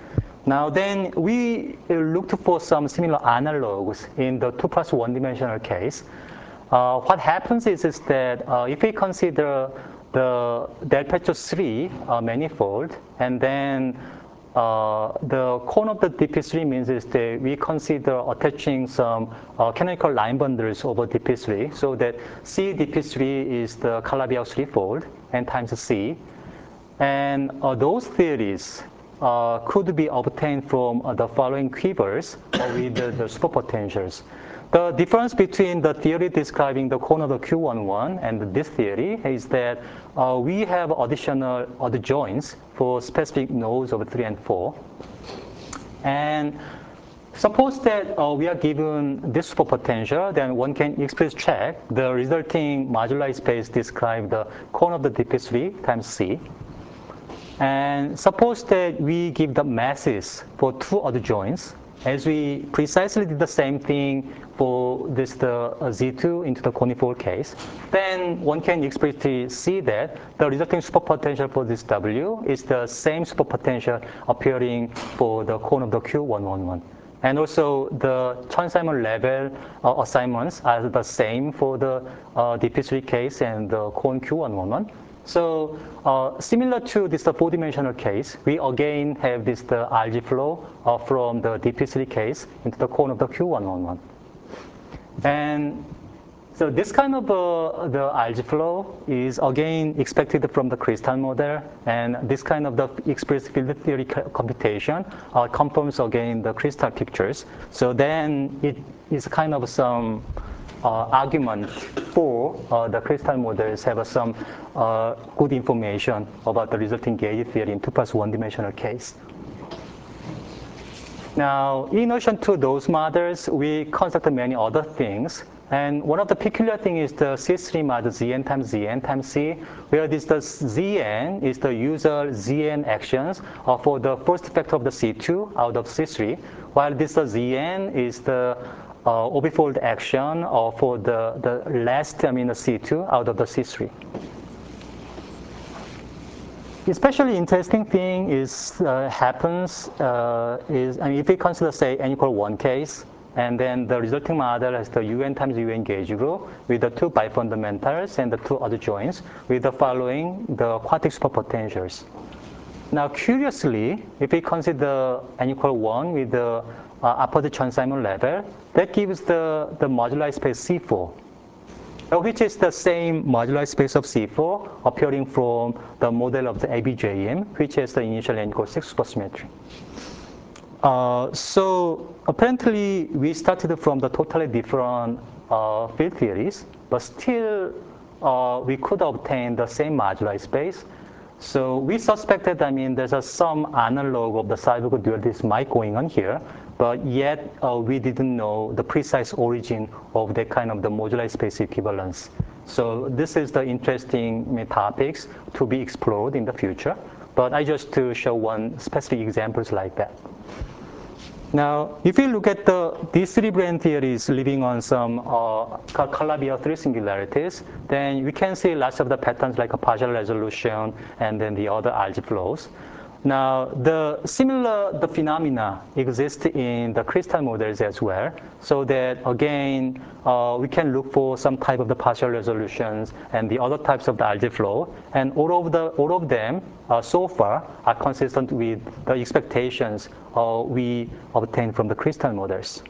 Now then, we looked for some similar analogs in the 2 plus 1 dimensional case. What happens is that if we consider the del Pezzo 3 manifold, and then the cone of the dp3 means is that we consider attaching some canonical line bundles over dp3, so that C dp3 is the Calabi-Yau threefold n times C. And those theories could be obtained from the following quibbles with the superpotentials. The difference between the theory describing the cone of the Q11 and this theory is that we have additional other joints for specific nodes of 3 and 4. And suppose that we are given this superpotential, then one can explicitly check the resulting moduli space describe the cone of the dp3 times C. And suppose that we give the masses for 2 other joints, as we precisely did the same thing for this the Z2 into the conifold case, then one can explicitly see that the resulting superpotential for this W is the same superpotential appearing for the cone of the Q111. And also the Chern-Simons level assignments are the same for the dp3 case and the cone Q111. So similar to this 4-dimensional case, we again have this the RG flow from the dp3 case into the cone of the Q111. And so this kind of the RG flow is again expected from the crystal model, and this kind of the explicit field theory computation confirms again the crystal pictures. So then it is kind of some argument for the crystal models have some good information about the resulting gauge theory in 2 plus 1 dimensional case. Now, in addition to those models, we constructed many other things. And one of the peculiar things is the C3 model Zn times C, where this the Zn is the usual Zn actions for the first factor of the C2 out of C3, while this the Zn is the orbifold action for the last term in the C2 out of the C3. Especially interesting thing is if we consider say n equal 1 case, and then the resulting model has the Un times Un gauge group with the 2 bifundamentals and the 2 other joints with the following the quadratic superpotentials. Now curiously, if we consider n equal 1 with the opposite Chern-Simons level, that gives the moduli space C4, which is the same moduli space of C4 appearing from the model of the ABJM, which has the initial n equals 6 supersymmetry. So apparently we started from the totally different field theories, but still we could obtain the same moduli space. So we suspected, there's some analog of the Seiberg duality might going on here, but yet we didn't know the precise origin of that kind of the moduli space equivalence. So this is the interesting topics to be explored in the future, but I just to show one specific examples like that. Now, if you look at these 3 brane theories living on some Calabi-Yau 3 singularities, then we can see lots of the patterns like a partial resolution and then the other RG flows. Now, the phenomena exist in the crystal models as well, so that again, we can look for some type of the partial resolutions and the other types of the RG flow, and all of them so far are consistent with the expectations we obtained from the crystal models.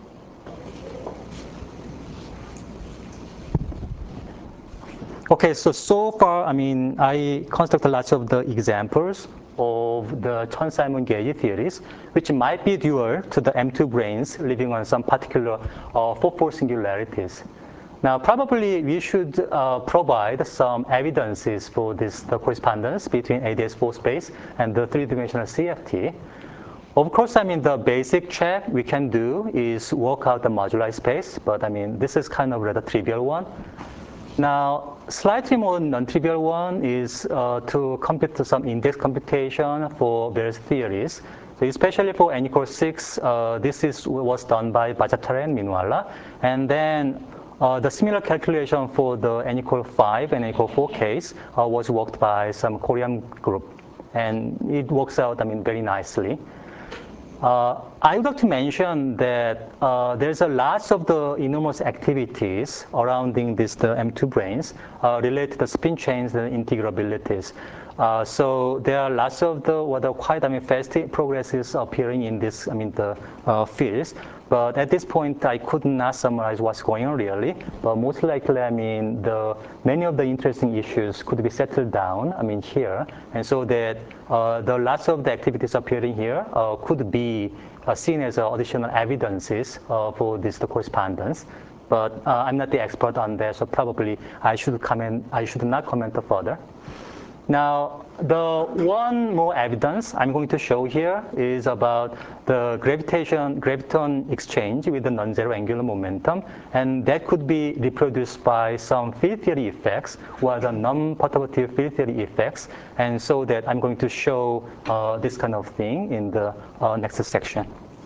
Okay, so far, I constructed lots of the examples of the Chern-Simons gauge theories, which might be dual to the M2 branes living on some particular 4-4 singularities. Now, probably we should provide some evidences for the correspondence between ADS4 space and the 3-dimensional CFT. Of course, the basic check we can do is work out the moduli space, but this is kind of a rather trivial one. Now, slightly more non-trivial one is to compute some index computation for various theories. So especially for n equals 6, this was done by Bhattacharya and Minwala. And then the similar calculation for the n equal 5 and n equal 4 case was worked by some Korean group. And it works out, very nicely. I would like to mention that there's a lots of the enormous activities surrounding the M2 branes related to the spin chains and integrabilities. So there are lots of the quite fast progresses appearing in this the fields. But at this point, I could not summarize what's going on really. But most likely, many of the interesting issues could be settled down. Here, and so that the lots of the activities appearing here could be seen as additional evidences for the correspondence. But I'm not the expert on that, so probably I should not comment further. Now, the one more evidence I'm going to show here is about the graviton exchange with the non-zero angular momentum, and that could be reproduced by some field theory effects or the non-perturbative field theory effects, and so that I'm going to show this kind of thing in the next section.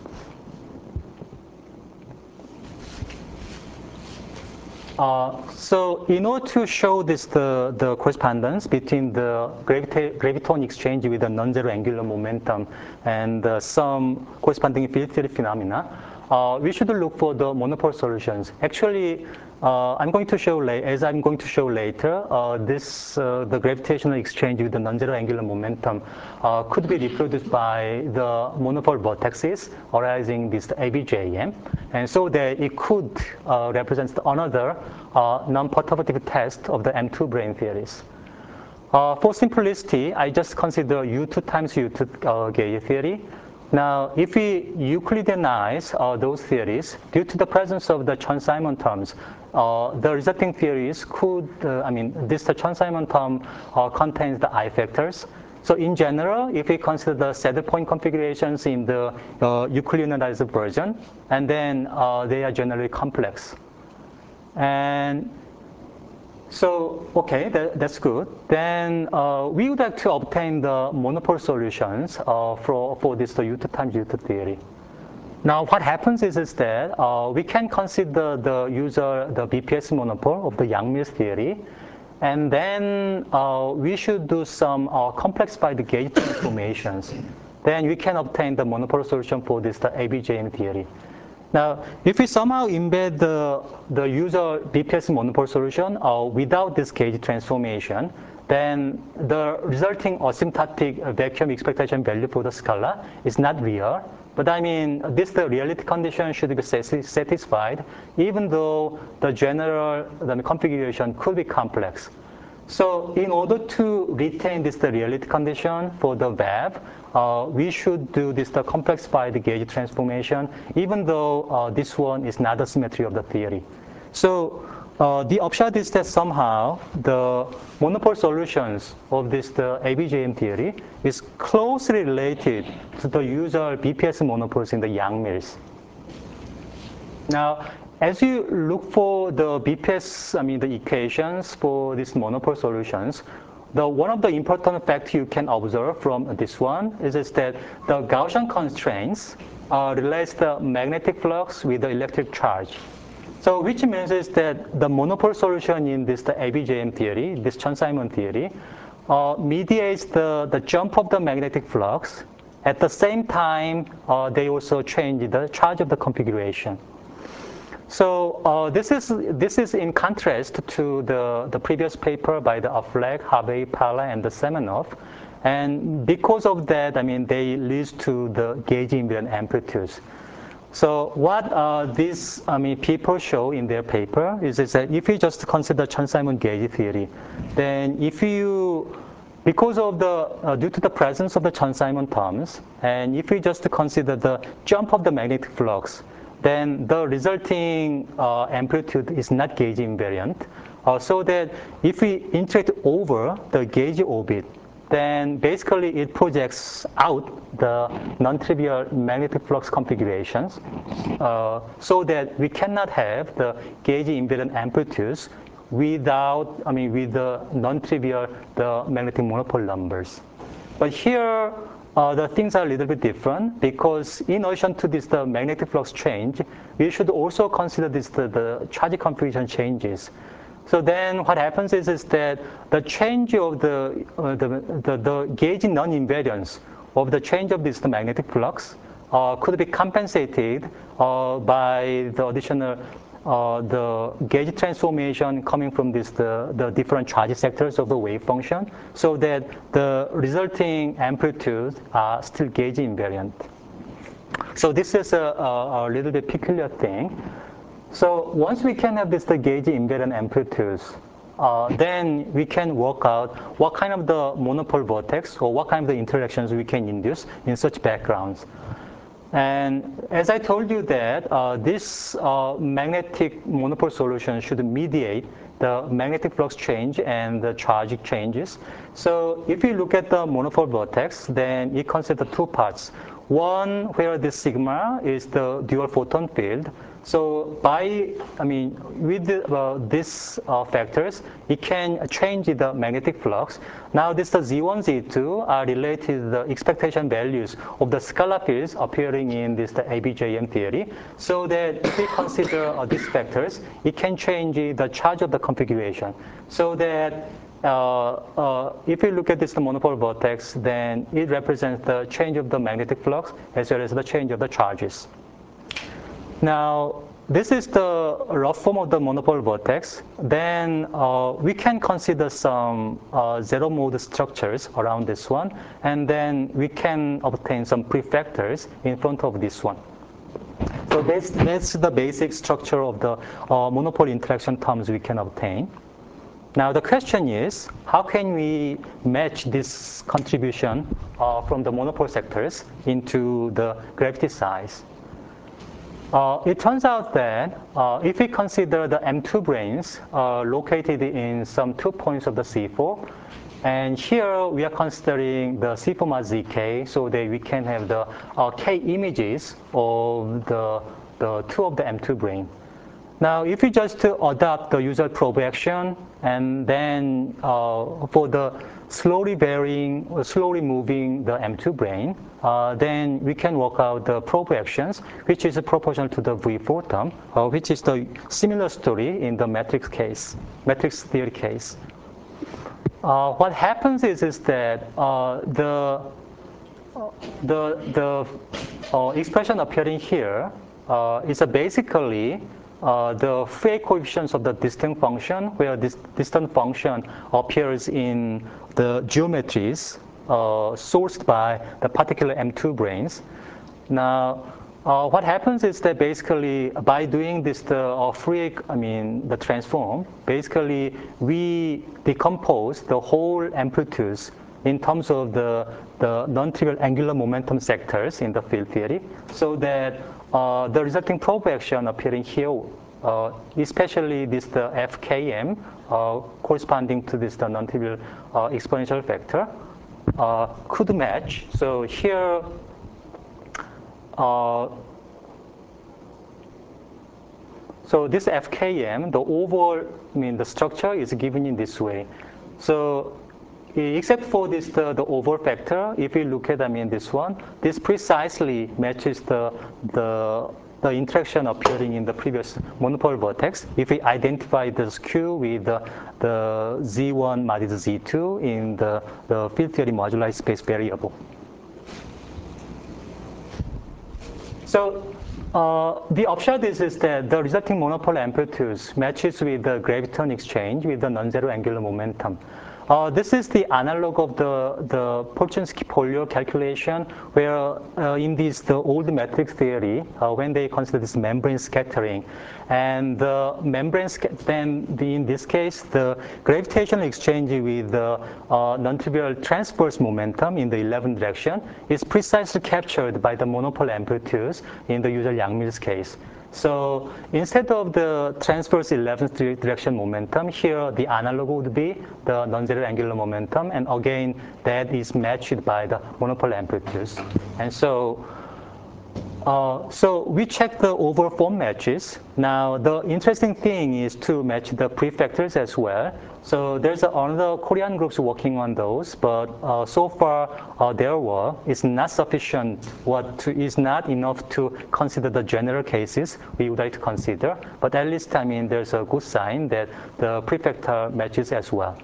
So in order to show the correspondence between the graviton exchange with the non-zero angular momentum and some corresponding field theory phenomena, we should look for the monopole solutions. Actually, I'm going to show later, the gravitational exchange with the non-zero angular momentum could be reproduced by the monopole vortexes arising this ABJM, and so that it could represent another non-perturbative test of the M2 brane theories. For simplicity, I just consider U2 times U2 gauge theory. Now, if we Euclideanize those theories, due to the presence of the Chern-Simons terms, the resulting theories could, this Chern-Simons term contains the I factors. So in general, if we consider the saddle point configurations in the Euclideanized version, and then they are generally complex. And so, okay, that's good. Then we would like to obtain the monopole solutions for this U2 times U2 theory. Now, what happens is that we can consider the BPS monopole of the Yang-Mills theory, and then we should do some complex by the gauge transformations. Then we can obtain the monopole solution for the ABJM theory. Now, if we somehow embed the user BPS monopole solution without this gauge transformation, then the resulting asymptotic vacuum expectation value for the scala is not real. But the reality condition should be satisfied, even though the general configuration could be complex. So in order to retain the reality condition for the web, we should do the complex by the gauge transformation, even though this one is not the symmetry of the theory. So the upshot is that somehow the monopole solutions of the ABJM theory is closely related to the usual BPS monopoles in the Yang-Mills. Now, as you look for the BPS, the equations for these monopole solutions, one of the important facts you can observe from this one is that the Gaussian constraints relates the magnetic flux with the electric charge. So which means is that the monopole solution in the ABJM theory, this Chern-Simons theory, mediates the jump of the magnetic flux. At the same time, they also change the charge of the configuration. So this is in contrast to the previous paper by the Affleck, Harvey, Pala, and the Semenoff. And because of that, they lead to the gauge invariant amplitudes. So what these people show in their paper is that if you just consider Chern-Simons gauge theory, then because of due to the presence of the Chern-Simons terms, and if we just consider the jump of the magnetic flux, then the resulting amplitude is not gauge invariant. So that if we integrate over the gauge orbit, then basically it projects out the non-trivial magnetic flux configurations, so that we cannot have the gauge invariant amplitudes with the non-trivial magnetic monopole numbers. But here, the things are a little bit different, because in addition to the magnetic flux change, we should also consider the charge configuration changes. So then what happens is that the change of the gauge non-invariance of the change of the magnetic flux could be compensated by the additional the gauge transformation coming from the different charge sectors of the wave function, so that the resulting amplitudes are still gauge invariant. So this is a little bit peculiar thing. So once we can have the gauge invariant amplitudes, then we can work out what kind of the monopole vortex or what kind of the interactions we can induce in such backgrounds. And as I told you that this magnetic monopole solution should mediate the magnetic flux change and the charge changes. So if you look at the monopole vortex, then it consists of two parts. One where this sigma is the dual photon field. So with these factors, it can change the magnetic flux. Now the Z1, Z2 are related to the expectation values of the scalar fields appearing in the ABJM theory. So that if we consider these factors, it can change the charge of the configuration. So that if you look at this monopole vortex, then it represents the change of the magnetic flux as well as the change of the charges. Now, this is the rough form of the monopole vortex. Then we can consider some zero mode structures around this one, and then we can obtain some prefactors in front of this one. So that's the basic structure of the monopole interaction terms we can obtain. Now the question is, how can we match this contribution from the monopole sectors into the gravity size? It turns out that if we consider the M2 branes located in some 2 points of the C4, and here we are considering the C4 mass ZK, so that we can have the K images of the two of the M2 brane. Now, if you just adopt the usual probe action, and then for the slowly varying or slowly moving the M2 brane, then we can work out the probe actions, which is proportional to the V4 term, which is the similar story in the matrix theory case. What happens is that the expression appearing here is basically the Fourier coefficients of the distant function, where this distant function appears in the geometries sourced by the particular M2 branes. Now, what happens is that basically by doing this, the transform, basically we decompose the whole amplitudes in terms of the non-trivial angular momentum sectors in the field theory, so that the resulting probe action appearing here, especially the FKM corresponding to the non-trivial exponential factor, could match. So here, so this FKM, the overall, the structure is given in this way. So except for this, the overall factor, if you look at, this one, this precisely matches the interaction appearing in the previous monopole vortex. If we identify this Q with the Z1 minus Z2 in the field theory moduli space variable. So the upshot is that the resulting monopole amplitudes matches with the graviton exchange with the non-zero angular momentum. This is the analog of the Polchinski-Polya calculation, where in the old matrix theory, when they consider this membrane scattering, and the membrane, in this case, the gravitational exchange with the non-trivial transverse momentum in the 11th direction is precisely captured by the monopole amplitudes in the usual Yang-Mills case. So instead of the transverse 11th direction momentum, here the analog would be the non-zero angular momentum, and again that is matched by the monopole amplitudes. And so we check the overall form matches. Now the interesting thing is to match the prefactors as well. So there's another Korean groups working on those, but so far their work is not sufficient. Is not enough to consider the general cases we would like to consider. But at least there's a good sign that the prefactor matches as well.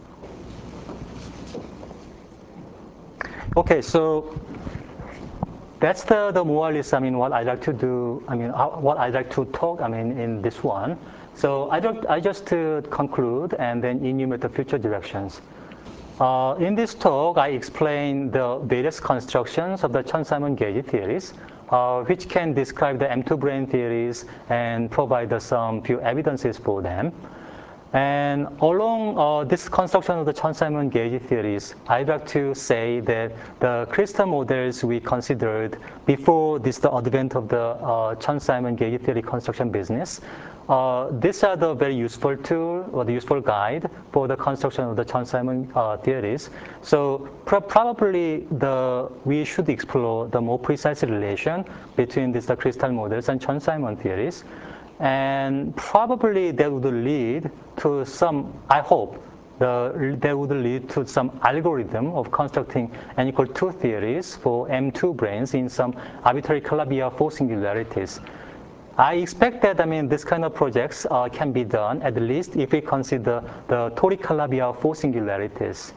Okay, so that's the more or less, I mean, what I like to do, I mean, what I like to talk, I mean, in this one. So I just to conclude and then enumerate the future directions. In this talk, I explain the various constructions of the Chern-Simons gauge theories, which can describe the M2 brane theories and provide some few evidences for them. And along this construction of the Chern-Simons gauge theories, I'd like to say that the crystal models we considered before the advent of the Chern-Simons gauge theory construction business, these are the very useful tool or the useful guide for the construction of the Chern-Simons theories. So probably we should explore the more precise relation between the crystal models and Chern-Simons theories. And probably that would lead to some, I hope, that would lead to some algorithm of constructing n equal 2 theories for M2 branes in some arbitrary Calabi-Yau singularities. I expect that, I mean, this kind of projects can be done, at least if we consider the toric Calabi-Yau singularities.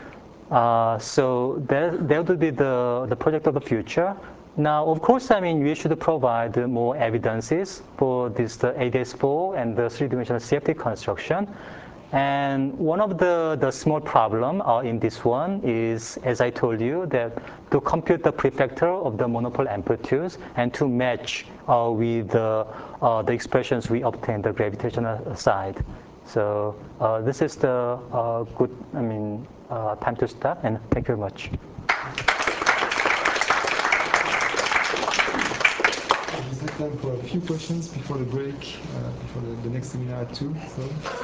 So that would be the project of the future. Now, of course, I mean, we should provide more evidences for this the ADS4 and the three-dimensional CFT construction. And one of the small problem in this one is, as I told you, that to compute the prefactor of the monopole amplitudes and to match with the expressions we obtained the gravitational side. So this is the good, I mean, time to stop, and thank you very much. Is there time for a few questions before the break, before the next seminar at 2? So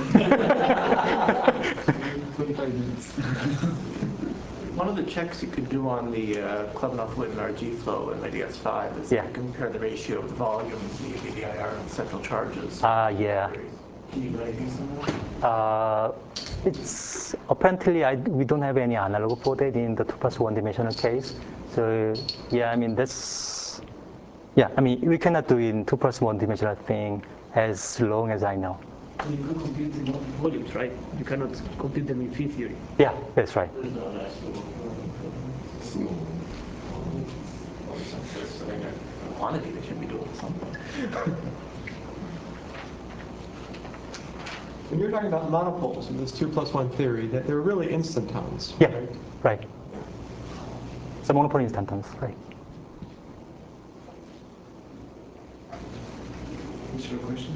25 minutes. One of the checks you could do on the Klebanov-Witten RG flow in the DS5 is to compare the ratio of the volumes, the VDIR, and central charges. Yeah. Can you do anything similar? It's apparently we don't have any analog for that in the 2+1 dimensional case. So yeah, I mean I mean we cannot do in 2+1 dimensional thing as long as I know. You can compute the volumes, right? You cannot compute them in field theory. Yeah, that's right. There's no actual quantity they should be doing something. When you're talking about monopoles in this 2+1 theory, that they're really instantons. Yeah, right. So monopole instantons, right. What's your question?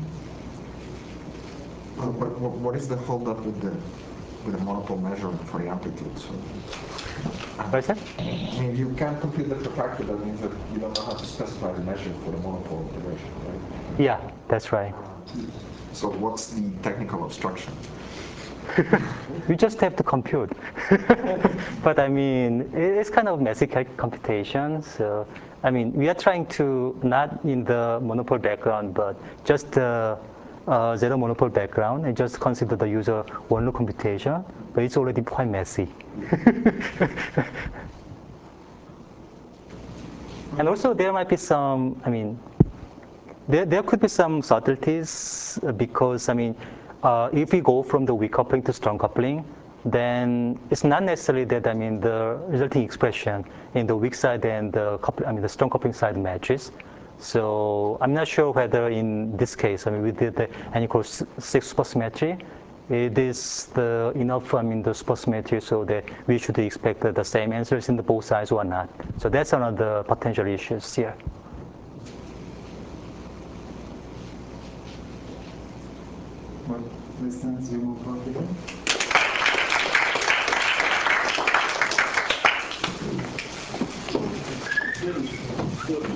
What is the holdup with the monopole measurement for the amplitude? So, What is that? I mean, if you can't compute the prefactor, that means that you don't know how to specify the measure for the monopole operation, right? Yeah, that's right. So what's the technical obstruction? We just have to compute. But I mean, it's kind of messy computation. So I mean, we are trying to not in the monopole background, but just the zero monopole background and just consider the user one-loop computation. But it's already quite messy. And also there might be some, I mean, there could be some subtleties because, I mean, if we go from the weak coupling to strong coupling, then it's not necessarily that, I mean, the resulting expression in the weak side and the strong coupling side matches. So I'm not sure whether in this case, I mean, we did the n equals 6 supersymmetry. It is enough, I mean, the supersymmetry so that we should expect the same answers in the both sides or not. So that's another potential issues here. Well, this time you move on again.